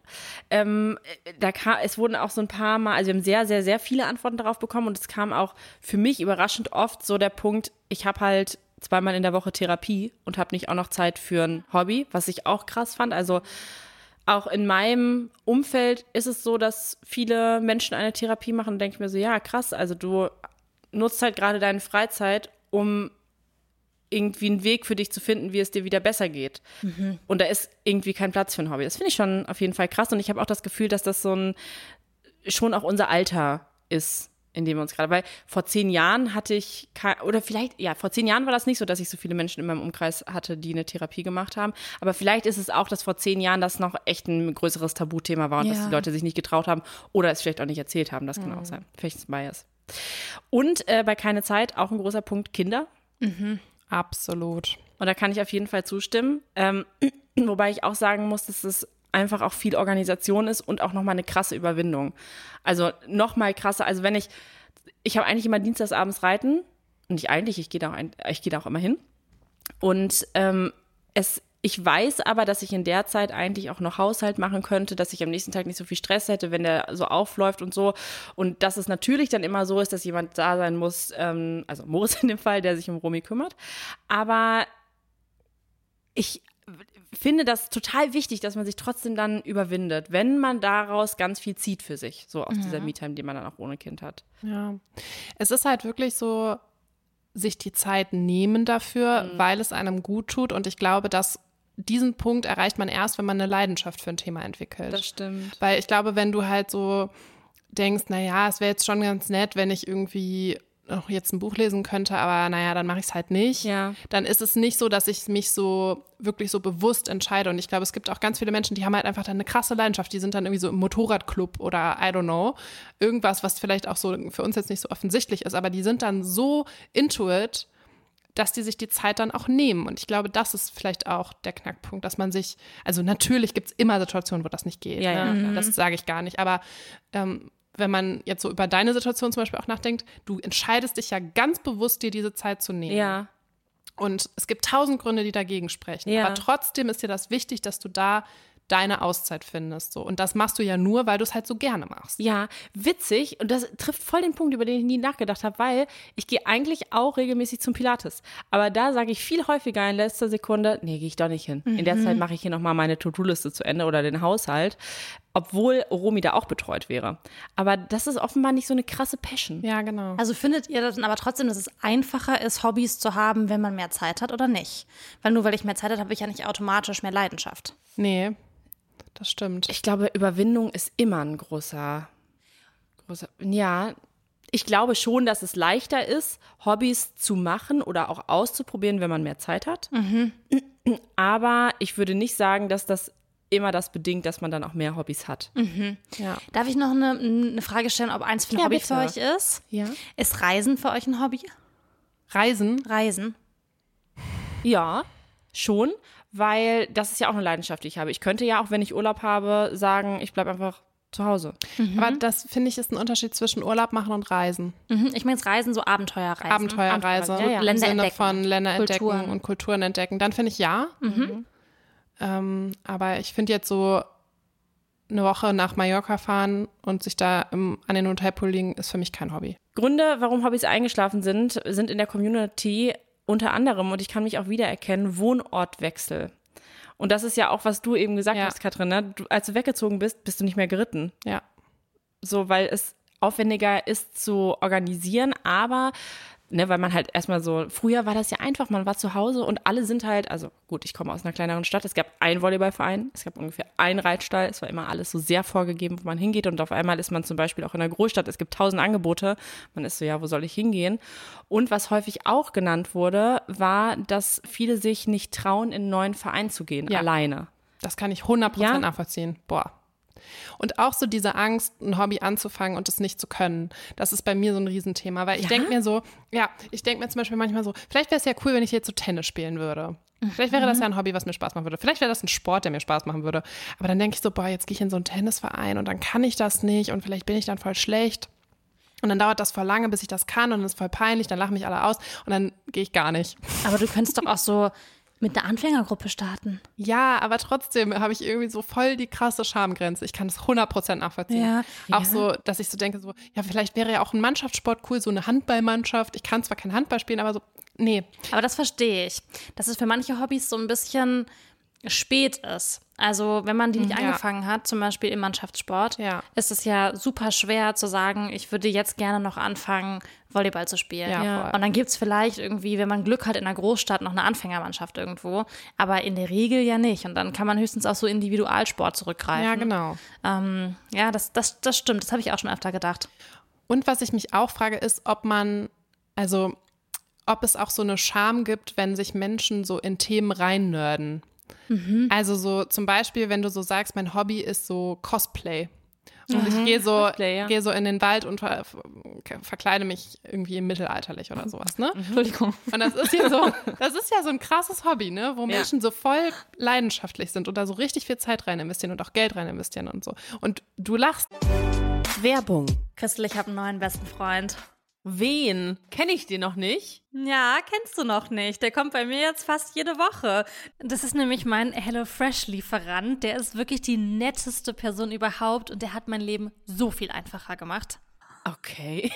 Es wurden auch so ein paar Mal, also wir haben sehr, sehr, sehr viele Antworten darauf bekommen und es kam auch für mich überraschend oft so der Punkt, ich habe halt 2-mal in der Woche Therapie und habe nicht auch noch Zeit für ein Hobby, was ich auch krass fand. Also auch in meinem Umfeld ist es so, dass viele Menschen eine Therapie machen und denke ich mir so, ja krass, also du nutzt halt gerade deine Freizeit, um irgendwie einen Weg für dich zu finden, wie es dir wieder besser geht. Und da ist irgendwie kein Platz für ein Hobby. Das finde ich schon auf jeden Fall krass. Und ich habe auch das Gefühl, dass das schon auch unser Alter ist, in dem wir uns gerade, weil vor 10 Jahren hatte ich, vor 10 Jahren war das nicht so, dass ich so viele Menschen in meinem Umkreis hatte, die eine Therapie gemacht haben. Aber vielleicht ist es auch, dass vor 10 Jahren das noch echt ein größeres Tabuthema war und dass die Leute sich nicht getraut haben oder es vielleicht auch nicht erzählt haben. Das kann auch sein. Vielleicht ist es Bias. Und bei keine Zeit auch ein großer Punkt Kinder. Absolut. Und da kann ich auf jeden Fall zustimmen. Wobei ich auch sagen muss, dass es einfach auch viel Organisation ist und auch nochmal eine krasse Überwindung. Also nochmal krasser. Also wenn ich habe eigentlich immer dienstagsabends reiten. Und ich gehe da auch immer hin. Und ich weiß aber, dass ich in der Zeit eigentlich auch noch Haushalt machen könnte, dass ich am nächsten Tag nicht so viel Stress hätte, wenn der so aufläuft und so. Und dass es natürlich dann immer so ist, dass jemand da sein muss, also Moritz in dem Fall, der sich um Romy kümmert. Aber ich finde das total wichtig, dass man sich trotzdem dann überwindet, wenn man daraus ganz viel zieht für sich, so aus dieser Me-Time, die man dann auch ohne Kind hat. Ja. Es ist halt wirklich so, sich die Zeit nehmen dafür, weil es einem gut tut. Und ich glaube, dass diesen Punkt erreicht man erst, wenn man eine Leidenschaft für ein Thema entwickelt. Das stimmt. Weil ich glaube, wenn du halt so denkst, naja, es wäre jetzt schon ganz nett, wenn ich irgendwie auch jetzt ein Buch lesen könnte, aber naja, dann mache ich es halt nicht. Ja. Dann ist es nicht so, dass ich mich so wirklich so bewusst entscheide. Und ich glaube, es gibt auch ganz viele Menschen, die haben halt einfach dann eine krasse Leidenschaft. Die sind dann irgendwie so im Motorradclub oder I don't know. Irgendwas, was vielleicht auch so für uns jetzt nicht so offensichtlich ist, aber die sind dann so into it, dass die sich die Zeit dann auch nehmen. Und ich glaube, das ist vielleicht auch der Knackpunkt, dass man sich, also natürlich gibt es immer Situationen, wo das nicht geht. Ja, ja. Ne? Das sage ich gar nicht. Aber wenn man jetzt so über deine Situation zum Beispiel auch nachdenkt, du entscheidest dich ja ganz bewusst, dir diese Zeit zu nehmen. Ja. Und es gibt 1000 Gründe, die dagegen sprechen. Ja. Aber trotzdem ist dir das wichtig, dass du da deine Auszeit findest. So. Und das machst du ja nur, weil du es halt so gerne machst. Ja, witzig. Und das trifft voll den Punkt, über den ich nie nachgedacht habe, weil ich gehe eigentlich auch regelmäßig zum Pilates. Aber da sage ich viel häufiger in letzter Sekunde, nee, gehe ich doch nicht hin. In der Zeit mache ich hier nochmal meine To-Do-Liste zu Ende oder den Haushalt, obwohl Romy da auch betreut wäre. Aber das ist offenbar nicht so eine krasse Passion. Ja, genau. Also findet ihr dann aber trotzdem, dass es einfacher ist, Hobbys zu haben, wenn man mehr Zeit hat oder nicht? Weil nur weil ich mehr Zeit habe, habe ich ja nicht automatisch mehr Leidenschaft. Nee, das stimmt. Ich glaube, Überwindung ist immer ein großer, ja, ich glaube schon, dass es leichter ist, Hobbys zu machen oder auch auszuprobieren, wenn man mehr Zeit hat. Aber ich würde nicht sagen, dass das immer das bedingt, dass man dann auch mehr Hobbys hat. Ja. Darf ich noch eine Frage stellen, ob eins ein Hobby bitte. für euch ist? Ja. Ist Reisen für euch ein Hobby? Reisen? Reisen. Ja, schon, weil das ist ja auch eine Leidenschaft, die ich habe. Ich könnte ja auch, wenn ich Urlaub habe, sagen, ich bleibe einfach zu Hause. Aber das, finde ich, ist ein Unterschied zwischen Urlaub machen und Reisen. Ich meine jetzt Reisen, so Abenteuerreisen. Abenteuerreise, Ja, ja. im Länder Sinne entdecken. von Länder entdecken Kulturen. und Kulturen entdecken. Dann finde ich ja. Aber ich finde jetzt so eine Woche nach Mallorca fahren und sich da an den Hotelpool liegen, ist für mich kein Hobby. Gründe, warum Hobbys eingeschlafen sind in der Community unter anderem, und ich kann mich auch wiedererkennen, Wohnortwechsel. Und das ist ja auch, was du eben gesagt Ja. hast, Katrin, ne? Als du weggezogen bist, bist du nicht mehr geritten. Ja. So, weil es aufwendiger ist zu organisieren, aber weil man halt erstmal so, früher war das ja einfach, man war zu Hause und alle sind halt, also gut, ich komme aus einer kleineren Stadt, es gab einen Volleyballverein, es gab ungefähr einen Reitstall, es war immer alles so sehr vorgegeben, wo man hingeht und auf einmal ist man zum Beispiel auch in einer Großstadt, es gibt 1000 Angebote, man ist so, ja, wo soll ich hingehen? Und was häufig auch genannt wurde, war, dass viele sich nicht trauen, in einen neuen Verein zu gehen, alleine. Das kann ich 100% nachvollziehen. Boah. Und auch so diese Angst, ein Hobby anzufangen und es nicht zu können, das ist bei mir so ein Riesenthema, weil ich denke mir so, ich denke mir zum Beispiel manchmal so, vielleicht wäre es ja cool, wenn ich jetzt so Tennis spielen würde. Vielleicht wäre das ja ein Hobby, was mir Spaß machen würde. Vielleicht wäre das ein Sport, der mir Spaß machen würde. Aber dann denke ich so, boah, jetzt gehe ich in so einen Tennisverein und dann kann ich das nicht und vielleicht bin ich dann voll schlecht. Und dann dauert das voll lange, bis ich das kann und dann ist voll peinlich, dann lachen mich alle aus und dann gehe ich gar nicht. Aber du könntest doch auch so mit einer Anfängergruppe starten. Ja, aber trotzdem habe ich irgendwie so voll die krasse Schamgrenze. Ich kann das 100% nachvollziehen. Ja. Auch so, dass ich so denke, so, ja, vielleicht wäre ja auch ein Mannschaftssport cool, so eine Handballmannschaft. Ich kann zwar kein Handball spielen, aber so, nee. Aber das verstehe ich, dass es für manche Hobbys so ein bisschen spät ist. Also wenn man die nicht angefangen hat, zum Beispiel im Mannschaftssport, ist es ja super schwer zu sagen, ich würde jetzt gerne noch anfangen, Volleyball zu spielen. Ja. Und dann gibt es vielleicht irgendwie, wenn man Glück hat, in einer Großstadt noch eine Anfängermannschaft irgendwo, aber in der Regel ja nicht. Und dann kann man höchstens auf so Individualsport zurückgreifen. Ja, genau. Das stimmt, das habe ich auch schon öfter gedacht. Und was ich mich auch frage, ist, ob es auch so eine Scham gibt, wenn sich Menschen so in Themen reinnörden. Also so zum Beispiel, wenn du so sagst, mein Hobby ist so Cosplay. Und ich gehe so in den Wald und verkleide mich irgendwie mittelalterlich oder sowas, ne? Entschuldigung. Und das ist ja so ein krasses Hobby, ne? Wo Menschen so voll leidenschaftlich sind und da so richtig viel Zeit rein investieren und auch Geld rein investieren und so. Und du lachst. Werbung. Christel, ich habe einen neuen besten Freund. Wen? Kenne ich den noch nicht? Ja, kennst du noch nicht. Der kommt bei mir jetzt fast jede Woche. Das ist nämlich mein HelloFresh-Lieferant. Der ist wirklich die netteste Person überhaupt und der hat mein Leben so viel einfacher gemacht. Okay.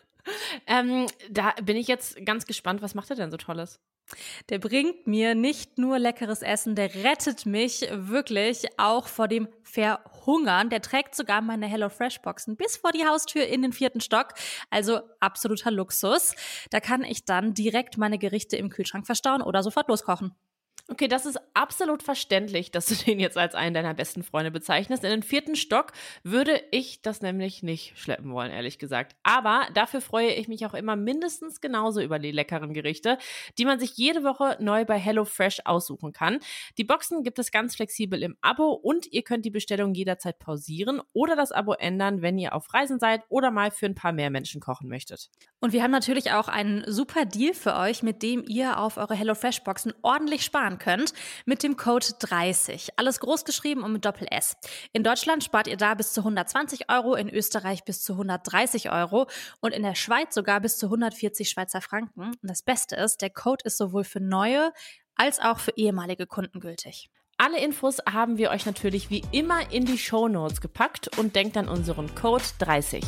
Da bin ich jetzt ganz gespannt. Was macht er denn so Tolles? Der bringt mir nicht nur leckeres Essen, der rettet mich wirklich auch vor dem Verhungern. Der trägt sogar meine HelloFresh-Boxen bis vor die Haustür in den 4. Stock. Also absoluter Luxus. Da kann ich dann direkt meine Gerichte im Kühlschrank verstauen oder sofort loskochen. Okay, das ist absolut verständlich, dass du den jetzt als einen deiner besten Freunde bezeichnest. In den 4. Stock würde ich das nämlich nicht schleppen wollen, ehrlich gesagt. Aber dafür freue ich mich auch immer mindestens genauso über die leckeren Gerichte, die man sich jede Woche neu bei HelloFresh aussuchen kann. Die Boxen gibt es ganz flexibel im Abo und ihr könnt die Bestellung jederzeit pausieren oder das Abo ändern, wenn ihr auf Reisen seid oder mal für ein paar mehr Menschen kochen möchtet. Und wir haben natürlich auch einen super Deal für euch, mit dem ihr auf eure HelloFresh-Boxen ordentlich sparen könnt, mit dem Code 30. Alles groß geschrieben und mit Doppel-S. In Deutschland spart ihr da bis zu 120 €, in Österreich bis zu 130 € und in der Schweiz sogar bis zu 140 Schweizer Franken. Und das Beste ist, der Code ist sowohl für neue als auch für ehemalige Kunden gültig. Alle Infos haben wir euch natürlich wie immer in die Shownotes gepackt und denkt an unseren Code 30.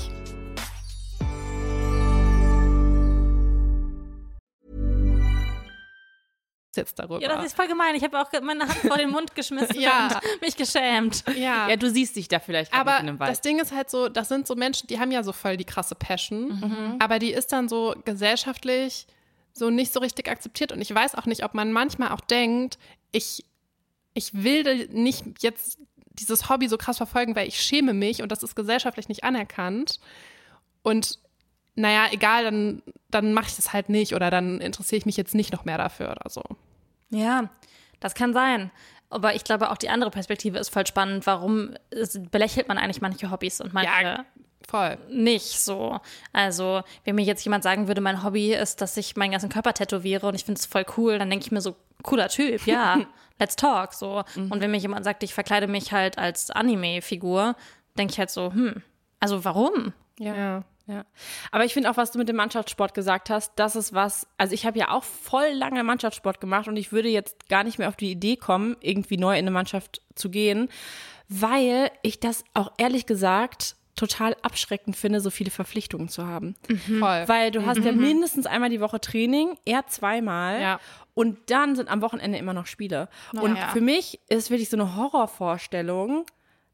Jetzt darüber. Ja, das ist voll gemein. Ich habe auch meine Hand vor den Mund geschmissen und mich geschämt. Ja, du siehst dich da vielleicht gar nicht in einem Wald. Das Ding ist halt so, das sind so Menschen, die haben ja so voll die krasse Passion, aber die ist dann so gesellschaftlich so nicht so richtig akzeptiert. Und ich weiß auch nicht, ob man manchmal auch denkt, ich will nicht jetzt dieses Hobby so krass verfolgen, weil ich schäme mich und das ist gesellschaftlich nicht anerkannt. Und naja, egal, dann mache ich das halt nicht oder dann interessiere ich mich jetzt nicht noch mehr dafür oder so. Ja, das kann sein. Aber ich glaube, auch die andere Perspektive ist voll spannend. Warum belächelt man eigentlich manche Hobbys und manche voll nicht so? Also, wenn mir jetzt jemand sagen würde, mein Hobby ist, dass ich meinen ganzen Körper tätowiere und ich finde es voll cool, dann denke ich mir so, cooler Typ, ja, let's talk, so. Und wenn mir jemand sagt, ich verkleide mich halt als Anime-Figur, denke ich halt so, also warum? Ja. Aber ich finde auch, was du mit dem Mannschaftssport gesagt hast, das ist was, also ich habe ja auch voll lange Mannschaftssport gemacht und ich würde jetzt gar nicht mehr auf die Idee kommen, irgendwie neu in eine Mannschaft zu gehen, weil ich das auch ehrlich gesagt total abschreckend finde, so viele Verpflichtungen zu haben. Voll. Weil du hast ja mindestens einmal die Woche Training, eher zweimal und dann sind am Wochenende immer noch Spiele. Und für mich ist wirklich so eine Horrorvorstellung,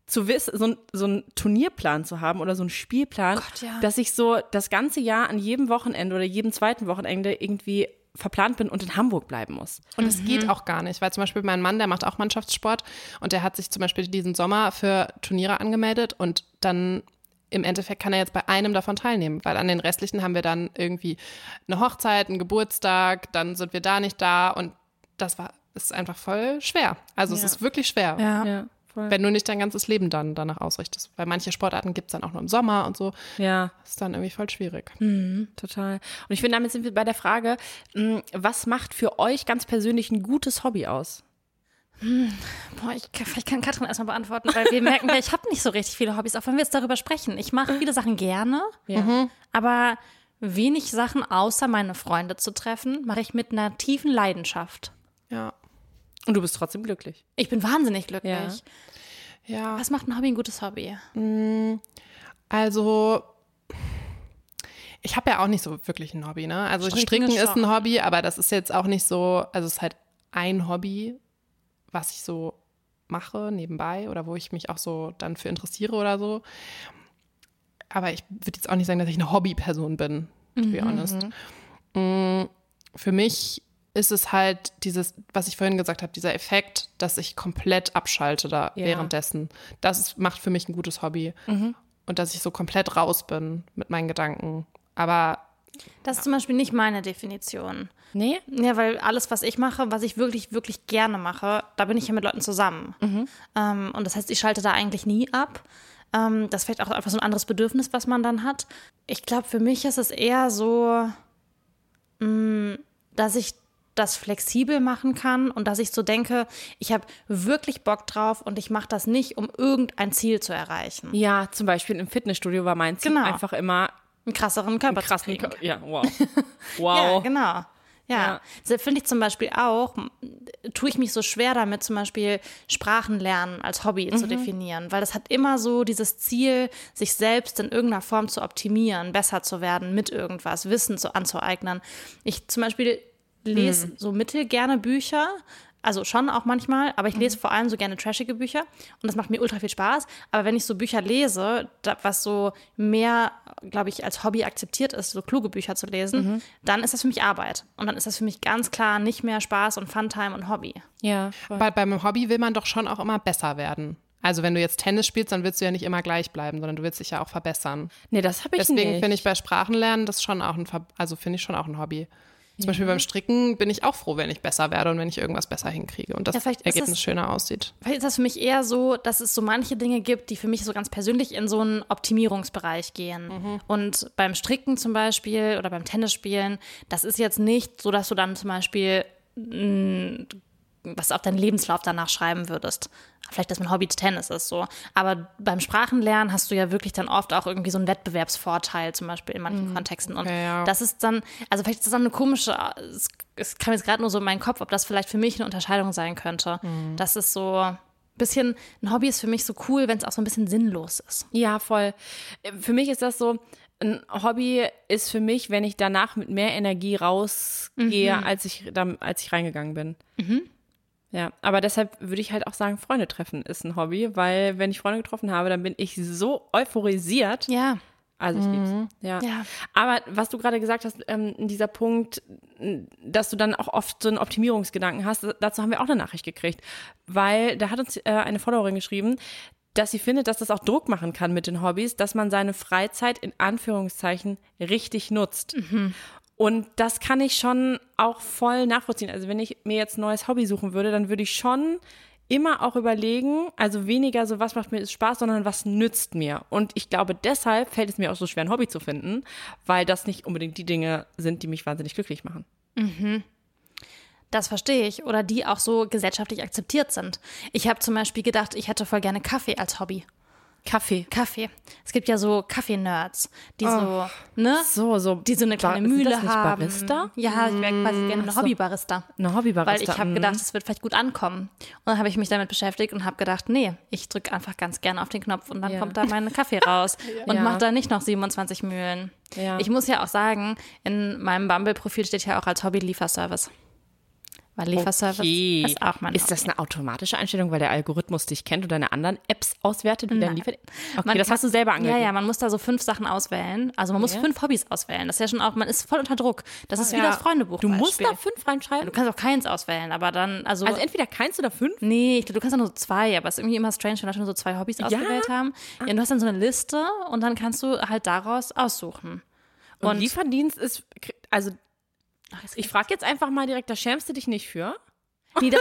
zu wissen, so einen Turnierplan zu haben oder so einen Spielplan, dass ich so das ganze Jahr an jedem Wochenende oder jedem zweiten Wochenende irgendwie verplant bin und in Hamburg bleiben muss. Und es geht auch gar nicht, weil zum Beispiel mein Mann, der macht auch Mannschaftssport und der hat sich zum Beispiel diesen Sommer für Turniere angemeldet und dann im Endeffekt kann er jetzt bei einem davon teilnehmen, weil an den restlichen haben wir dann irgendwie eine Hochzeit, einen Geburtstag, dann sind wir da nicht da und ist einfach voll schwer. Also es ist wirklich schwer. Ja, voll. Wenn du nicht dein ganzes Leben dann danach ausrichtest. Weil manche Sportarten gibt es dann auch nur im Sommer und so. Ja. Das ist dann irgendwie voll schwierig. Total. Und ich finde, damit sind wir bei der Frage, was macht für euch ganz persönlich ein gutes Hobby aus? Vielleicht kann Katrin erstmal beantworten, weil wir merken, ich habe nicht so richtig viele Hobbys, auch wenn wir jetzt darüber sprechen. Ich mache viele Sachen gerne, aber wenig Sachen, außer meine Freunde zu treffen, mache ich mit einer tiefen Leidenschaft. Ja. Und du bist trotzdem glücklich. Ich bin wahnsinnig glücklich. Ja. Was macht ein Hobby ein gutes Hobby? Also, ich habe ja auch nicht so wirklich ein Hobby, ne? Also Stricken ist ein Hobby, aber das ist jetzt auch nicht so, also es ist halt ein Hobby, was ich so mache nebenbei oder wo ich mich auch so dann für interessiere oder so. Aber ich würde jetzt auch nicht sagen, dass ich eine Hobbyperson bin, to be honest. Für mich ist es halt dieses, was ich vorhin gesagt habe, dieser Effekt, dass ich komplett abschalte da währenddessen. Das macht für mich ein gutes Hobby. Und dass ich so komplett raus bin mit meinen Gedanken. Aber das ist zum Beispiel nicht meine Definition. Nee? Ja, weil alles, was ich mache, was ich wirklich, wirklich gerne mache, da bin ich ja mit Leuten zusammen. Und das heißt, ich schalte da eigentlich nie ab. Das ist vielleicht auch einfach so ein anderes Bedürfnis, was man dann hat. Ich glaube, für mich ist es eher so, dass ich das flexibel machen kann und dass ich so denke, ich habe wirklich Bock drauf und ich mache das nicht, um irgendein Ziel zu erreichen. Ja, zum Beispiel im Fitnessstudio war mein Ziel einfach immer einen krasseren Körper zu kriegen. Ja, wow. Wow. Ja, genau. Ja, das finde ich zum Beispiel auch, tue ich mich so schwer damit, zum Beispiel Sprachen lernen als Hobby zu definieren, weil das hat immer so dieses Ziel, sich selbst in irgendeiner Form zu optimieren, besser zu werden mit irgendwas, Wissen anzueignen. Ich zum Beispiel lese so mittelgerne Bücher, also schon auch manchmal, aber ich lese vor allem so gerne trashige Bücher und das macht mir ultra viel Spaß. Aber wenn ich so Bücher lese, was so mehr, glaube ich, als Hobby akzeptiert ist, so kluge Bücher zu lesen, dann ist das für mich Arbeit. Und dann ist das für mich ganz klar nicht mehr Spaß und Funtime und Hobby. Ja. Beim Hobby will man doch schon auch immer besser werden. Also wenn du jetzt Tennis spielst, dann willst du ja nicht immer gleich bleiben, sondern du willst dich ja auch verbessern. Nee, das habe ich nicht. Deswegen finde ich bei Sprachenlernen das schon auch finde ich schon auch ein Hobby. Zum Beispiel beim Stricken bin ich auch froh, wenn ich besser werde und wenn ich irgendwas besser hinkriege und das Ergebnis schöner aussieht. Vielleicht ist das für mich eher so, dass es so manche Dinge gibt, die für mich so ganz persönlich in so einen Optimierungsbereich gehen. Und beim Stricken zum Beispiel oder beim Tennisspielen, das ist jetzt nicht so, dass du dann zum Beispiel was auf deinen Lebenslauf danach schreiben würdest. Vielleicht, dass mein Hobby Tennis ist so. Aber beim Sprachenlernen hast du ja wirklich dann oft auch irgendwie so einen Wettbewerbsvorteil, zum Beispiel in manchen Kontexten. Und das ist dann, also vielleicht ist das dann eine komische, es kam jetzt gerade nur so in meinen Kopf, ob das vielleicht für mich eine Unterscheidung sein könnte. Das ist so ein bisschen, ein Hobby ist für mich so cool, wenn es auch so ein bisschen sinnlos ist. Ja, voll. Für mich ist das so, ein Hobby ist für mich, wenn ich danach mit mehr Energie rausgehe, als ich reingegangen bin. Ja, aber deshalb würde ich halt auch sagen, Freunde treffen ist ein Hobby, weil wenn ich Freunde getroffen habe, dann bin ich so euphorisiert. Ja. Also ich lieb's. Ja. Aber was du gerade gesagt hast, dieser Punkt, dass du dann auch oft so einen Optimierungsgedanken hast, dazu haben wir auch eine Nachricht gekriegt, weil da hat uns eine Followerin geschrieben, dass sie findet, dass das auch Druck machen kann mit den Hobbys, dass man seine Freizeit in Anführungszeichen richtig nutzt. Und das kann ich schon auch voll nachvollziehen. Also wenn ich mir jetzt ein neues Hobby suchen würde, dann würde ich schon immer auch überlegen, also weniger so, was macht mir Spaß, sondern was nützt mir. Und ich glaube, deshalb fällt es mir auch so schwer, ein Hobby zu finden, weil das nicht unbedingt die Dinge sind, die mich wahnsinnig glücklich machen. Das verstehe ich. Oder die auch so gesellschaftlich akzeptiert sind. Ich habe zum Beispiel gedacht, ich hätte voll gerne Kaffee als Hobby. Kaffee. Es gibt ja so Kaffee-Nerds, die die so eine kleine Mühle das nicht haben. Barista? Ja, ich wäre quasi gerne eine Hobbybarista. Eine Hobbybarista. Weil ich habe gedacht, es wird vielleicht gut ankommen. Und dann habe ich mich damit beschäftigt und habe gedacht, nee, ich drücke einfach ganz gerne auf den Knopf und dann kommt da mein Kaffee raus und mache da nicht noch 27 Mühlen. Ja. Ich muss ja auch sagen, in meinem Bumble-Profil steht ja auch als Hobby Lieferservice. Weil Lieferservice ist auch mein Ist das eine automatische Einstellung, weil der Algorithmus dich kennt und deine anderen Apps auswertet, die dann liefert? Okay, das hast du selber angegeben. Ja, man muss da so 5 Sachen auswählen. Also man muss 5 Hobbys auswählen. Das ist ja schon auch, man ist voll unter Druck. Das ist wie das Freundebuch. Du musst da 5 reinschreiben? Du kannst auch keins auswählen, aber dann, also entweder keins oder 5? Nee, ich glaube, du kannst dann nur so 2, aber es ist irgendwie immer strange, wenn Leute nur so 2 Hobbys ausgewählt haben. Ja, du hast dann so eine Liste und dann kannst du halt daraus aussuchen. Und Lieferdienst ist, also ich frage jetzt einfach mal direkt, da schämst du dich nicht für? Nee,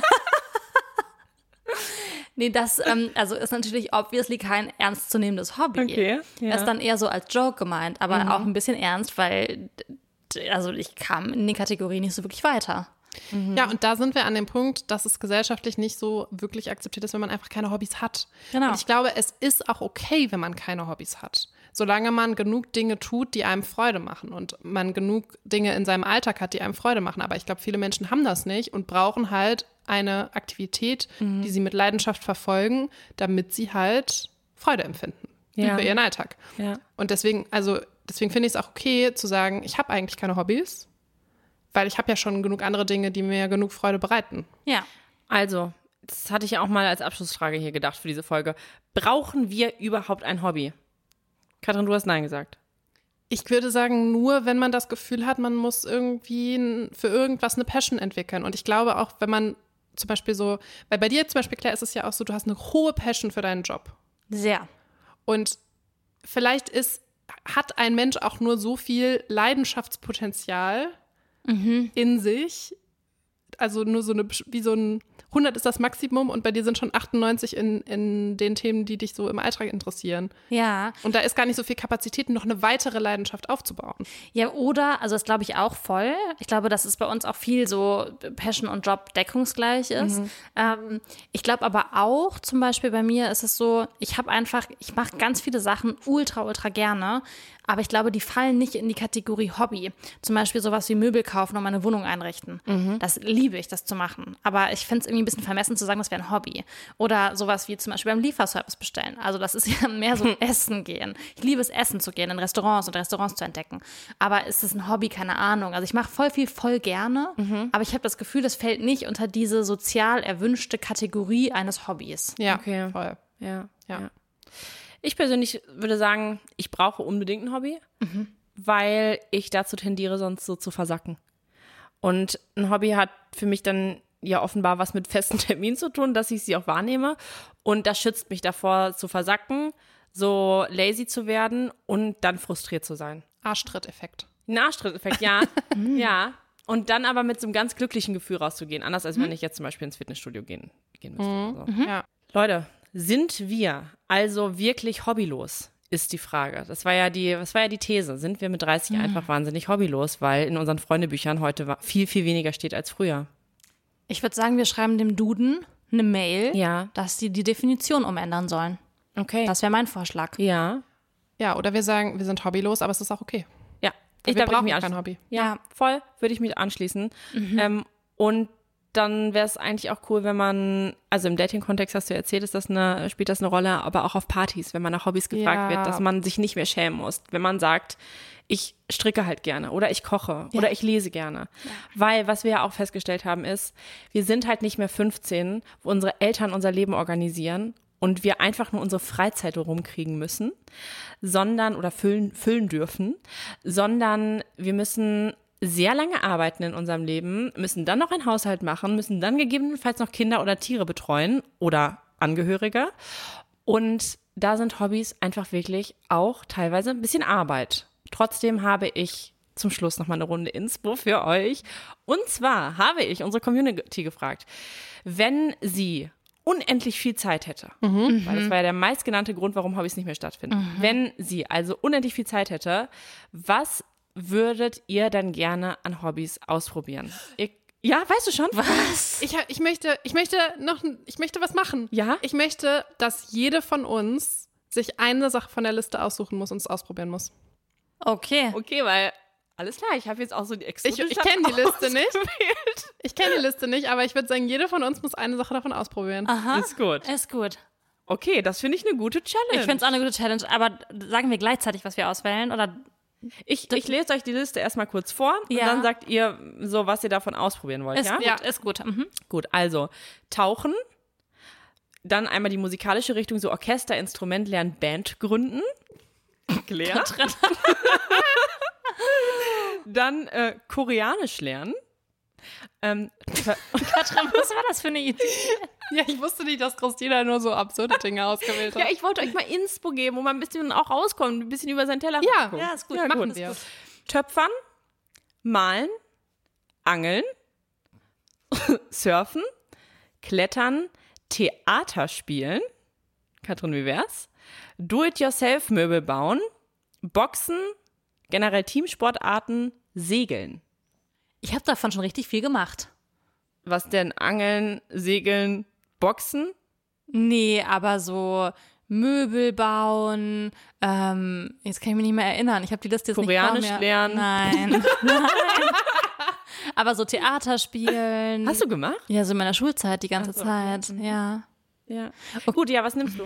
also ist natürlich obviously kein ernstzunehmendes Hobby. Okay, ja. Ist dann eher so als Joke gemeint, aber auch ein bisschen ernst, weil also ich kam in die Kategorie nicht so wirklich weiter. Ja, und da sind wir an dem Punkt, dass es gesellschaftlich nicht so wirklich akzeptiert ist, wenn man einfach keine Hobbys hat. Genau. Und ich glaube, es ist auch okay, wenn man keine Hobbys hat. Solange man genug Dinge tut, die einem Freude machen und man genug Dinge in seinem Alltag hat, die einem Freude machen. Aber ich glaube, viele Menschen haben das nicht und brauchen halt eine Aktivität, die sie mit Leidenschaft verfolgen, damit sie halt Freude empfinden über ihren Alltag. Ja. Und deswegen finde ich es auch okay zu sagen, ich habe eigentlich keine Hobbys, weil ich habe ja schon genug andere Dinge, die mir genug Freude bereiten. Ja. Also, das hatte ich ja auch mal als Abschlussfrage hier gedacht für diese Folge. Brauchen wir überhaupt ein Hobby? Katrin, du hast Nein gesagt. Ich würde sagen, nur wenn man das Gefühl hat, man muss irgendwie für irgendwas eine Passion entwickeln. Und ich glaube auch, wenn man zum Beispiel so, weil bei dir zum Beispiel, Claire, ist es ja auch so, du hast eine hohe Passion für deinen Job. Sehr. Und vielleicht hat ein Mensch auch nur so viel Leidenschaftspotenzial in sich, also nur wie so ein 100 ist das Maximum und bei dir sind schon 98 in den Themen, die dich so im Alltag interessieren. Ja. Und da ist gar nicht so viel Kapazität, noch eine weitere Leidenschaft aufzubauen. Ja, oder, also das glaube ich auch voll. Ich glaube, dass es bei uns auch viel so Passion und Job deckungsgleich ist. Ich glaube aber auch, zum Beispiel bei mir ist es so, ich mache ganz viele Sachen ultra, ultra gerne, aber ich glaube, die fallen nicht in die Kategorie Hobby. Zum Beispiel sowas wie Möbel kaufen und meine Wohnung einrichten. Das liebe ich, das zu machen. Aber ich finde es irgendwie ein bisschen vermessen zu sagen, das wäre ein Hobby. Oder sowas wie zum Beispiel beim Lieferservice bestellen. Also das ist ja mehr so Essen gehen. Ich liebe es, essen zu gehen, in Restaurants und Restaurants zu entdecken. Aber ist es ein Hobby? Keine Ahnung. Also ich mache voll gerne. Aber ich habe das Gefühl, das fällt nicht unter diese sozial erwünschte Kategorie eines Hobbys. Ja, Okay. voll. Ja. Ich persönlich würde sagen, ich brauche unbedingt ein Hobby, weil ich dazu tendiere, sonst so zu versacken. Und ein Hobby hat für mich dann ja offenbar was mit festen Terminen zu tun, dass ich sie auch wahrnehme. Und das schützt mich davor, zu versacken, so lazy zu werden und dann frustriert zu sein. Arschtritt-Effekt. Ein Arschtritt-Effekt, ja. Ja. Und dann aber mit so einem ganz glücklichen Gefühl rauszugehen. Anders als wenn ich jetzt zum Beispiel ins Fitnessstudio gehen müsste. Oder so. Ja. Leute, sind wir also wirklich hobbylos, ist die Frage. Das war ja die These. Sind wir mit 30 einfach wahnsinnig hobbylos, weil in unseren Freundebüchern heute viel, viel weniger steht als früher. Ich würde sagen, wir schreiben dem Duden eine Mail, Ja. dass die Definition umändern sollen. Okay. Das wäre mein Vorschlag. Ja. Ja, oder wir sagen, wir sind hobbylos, aber es ist auch okay. Ja. Wir da würde brauchen ich mich kein Hobby. Ja, voll, würde ich mich anschließen. Und dann wäre es eigentlich auch cool, wenn man, also im Dating-Kontext hast du erzählt, spielt das eine Rolle, aber auch auf Partys, wenn man nach Hobbys gefragt wird, dass man sich nicht mehr schämen muss. Wenn man sagt, ich stricke halt gerne oder ich koche oder ich lese gerne. Weil, was wir ja auch festgestellt haben, ist, wir sind halt nicht mehr 15, wo unsere Eltern unser Leben organisieren und wir einfach nur unsere Freizeit rumkriegen müssen, oder füllen dürfen, sondern wir müssen sehr lange arbeiten in unserem Leben, müssen dann noch einen Haushalt machen, müssen dann gegebenenfalls noch Kinder oder Tiere betreuen oder Angehörige. Und da sind Hobbys einfach wirklich auch teilweise ein bisschen Arbeit. Trotzdem habe ich zum Schluss noch mal eine Runde Inspo für euch. Und zwar habe ich unsere Community gefragt, wenn sie unendlich viel Zeit hätte, weil das war ja der meistgenannte Grund, warum Hobbys nicht mehr stattfinden. Wenn sie also unendlich viel Zeit hätte, was würdet ihr dann gerne an Hobbys ausprobieren? Ja, weißt du schon? Was? Ich möchte was machen. Ja? Ich möchte, dass jede von uns sich eine Sache von der Liste aussuchen muss und es ausprobieren muss. Okay. Okay, weil alles klar, ich habe jetzt auch so die Ich exotische kenne die Liste nicht. ausgewählt. Ich kenne die Liste nicht, aber ich würde sagen, jede von uns muss eine Sache davon ausprobieren. Aha. Ist gut. Ist gut. Okay, das finde ich eine gute Challenge. Ich finde es auch eine gute Challenge, aber sagen wir gleichzeitig, was wir auswählen? Oder Ich lese euch die Liste erstmal kurz vor und Ja. dann sagt ihr so, was ihr davon ausprobieren wollt, ja? Ist gut. Mhm. Gut, also Tauchen, dann einmal die musikalische Richtung, so Orchester, Instrument lernen, Band gründen. Claire. Dann Koreanisch lernen. Katrin, was war das für eine Idee? Ja, ich wusste nicht, dass Christina nur so absurde Dinge ausgewählt hat. Ja, ich wollte euch mal Inspo geben, wo man ein bisschen auch rauskommt, ein bisschen über seinen Teller Ja, guckt. Ja, ist gut. Ja, machen gut. wir. Töpfern, malen, angeln, surfen, klettern, Theater spielen. Katrin, wie wär's? Do-it-yourself-Möbel bauen, Boxen, generell Teamsportarten, Segeln. Ich habe davon schon richtig viel gemacht. Was denn? Angeln, Segeln, Boxen? Nee, aber so Möbel bauen, jetzt kann ich mich nicht mehr erinnern. Ich habe die Liste jetzt Koreanisch nicht vor mir. lernen. Nein, nein. Aber so Theater spielen. Hast du gemacht? Ja, so in meiner Schulzeit die ganze Zeit, ja. Ja. Gut, ja, was nimmst du?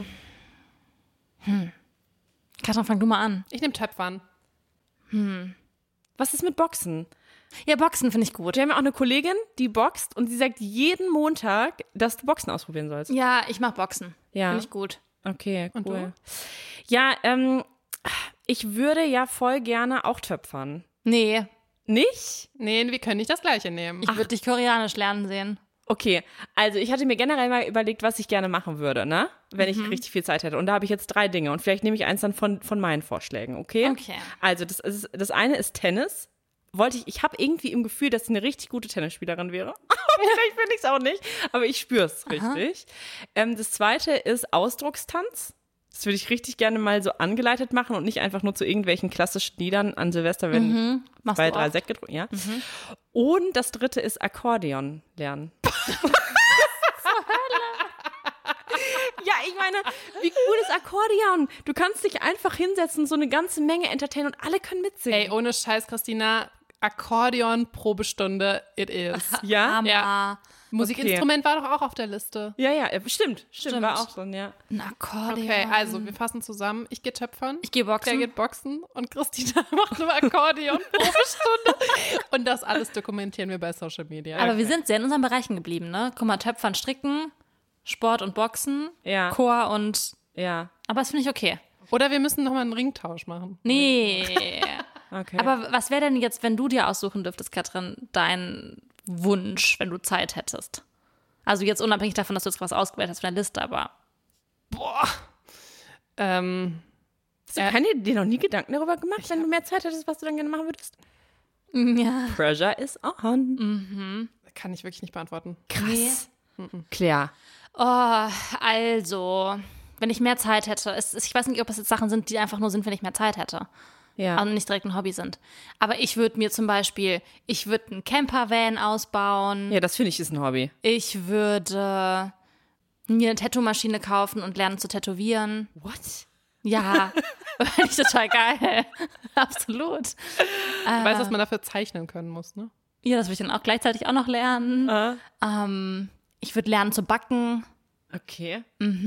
Katrin, fang du mal an. Ich nehme Töpfern. Was ist mit Boxen? Ja, Boxen finde ich gut. Wir haben ja auch eine Kollegin, die boxt und sie sagt jeden Montag, dass du Boxen ausprobieren sollst. Ja, ich mach Boxen. Ja. Finde ich gut. Okay, cool. Und du? Ja, ich würde ja voll gerne auch töpfern. Nee, Nicht? Nee, wir können nicht das Gleiche nehmen. ich würde dich Koreanisch lernen sehen. Okay, also ich hatte mir generell mal überlegt, was ich gerne machen würde, ne? Wenn ich richtig viel Zeit hätte. Und da habe ich jetzt 3 Dinge und vielleicht nehme ich eins dann von meinen Vorschlägen, okay? Okay. Also das eine ist Tennis. Ich habe irgendwie im Gefühl, dass sie eine richtig gute Tennisspielerin wäre. Vielleicht bin ich es auch nicht, aber ich spüre es richtig. Das zweite ist Ausdruckstanz. Das würde ich richtig gerne mal so angeleitet machen und nicht einfach nur zu irgendwelchen klassischen Liedern an Silvester, wenn Machst 2, du 3 auch. Sekt getrunken, ja. Und das dritte ist Akkordeon lernen. Ja, ich meine, wie cool ist Akkordeon? Du kannst dich einfach hinsetzen, so eine ganze Menge entertainen und alle können mitsingen. Ey, ohne Scheiß, Christina, Akkordeon, Probestunde, it is. Ja? Hammer. Ja. Musikinstrument war doch auch auf der Liste. Ja, stimmt. War auch so, ja. Ein Akkordeon. Okay, also wir fassen zusammen. Ich gehe töpfern. Ich gehe boxen. Der geht boxen und Christina macht nur Akkordeon, Probestunde. Und das alles dokumentieren wir bei Social Media. Aber wir sind sehr in unseren Bereichen geblieben, ne? Guck mal, Töpfern, Stricken, Sport und Boxen, Ja. Chor und... Ja, Aber das finde ich okay. Oder wir müssen nochmal einen Ringtausch machen. Nee. okay. Aber was wäre denn jetzt, wenn du dir aussuchen dürftest, Katrin, dein Wunsch, wenn du Zeit hättest? Also jetzt unabhängig davon, dass du jetzt was ausgewählt hast von der Liste, aber... Hast du dir noch nie Gedanken darüber gemacht, wenn du mehr Zeit hättest, was du dann gerne machen würdest? Ja. Pressure is on. Kann ich wirklich nicht beantworten. Krass. Claire. Oh, also, wenn ich mehr Zeit hätte, ich weiß nicht, ob es jetzt Sachen sind, die einfach nur sind, wenn ich mehr Zeit hätte. Ja. Also nicht direkt ein Hobby sind. Aber ich würde mir zum Beispiel, einen Campervan ausbauen. Ja, das finde ich ist ein Hobby. Ich würde mir eine Tattoo-Maschine kaufen und lernen zu tätowieren. What? Ja, finde ich total geil. Absolut. Du weißt, dass man dafür zeichnen können muss, ne? Ja, das würde ich dann auch gleichzeitig auch noch lernen. Ich würde lernen zu backen. Okay.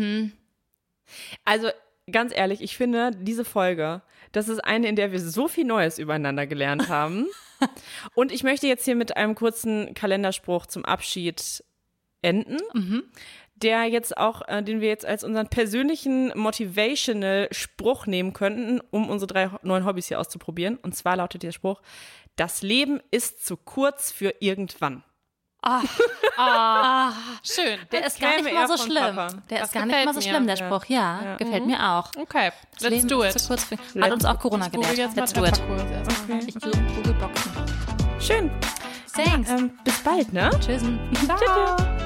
Also, ganz ehrlich, ich finde, diese Folge, das ist eine, in der wir so viel Neues übereinander gelernt haben. Und ich möchte jetzt hier mit einem kurzen Kalenderspruch zum Abschied enden, der jetzt auch, den wir jetzt als unseren persönlichen Motivational Spruch nehmen könnten, um unsere 3 neuen Hobbys hier auszuprobieren. Und zwar lautet der Spruch: Das Leben ist zu kurz für irgendwann. Schön. Der ist gar käme nicht mal eher so von schlimm. Papa. Der Das ist gar nicht gefällt mal so mir. schlimm, der Spruch. Ja, gefällt mir auch. Okay, Das let's Leben do ist it. zu kurz für- Hat uns auch Corona Ich google gelehrt. jetzt mal Let's do it. Töpferkurs erstmal. Ich google Boxen. Schön. Thanks. Bis bald, ne? Tschüss. Ciao.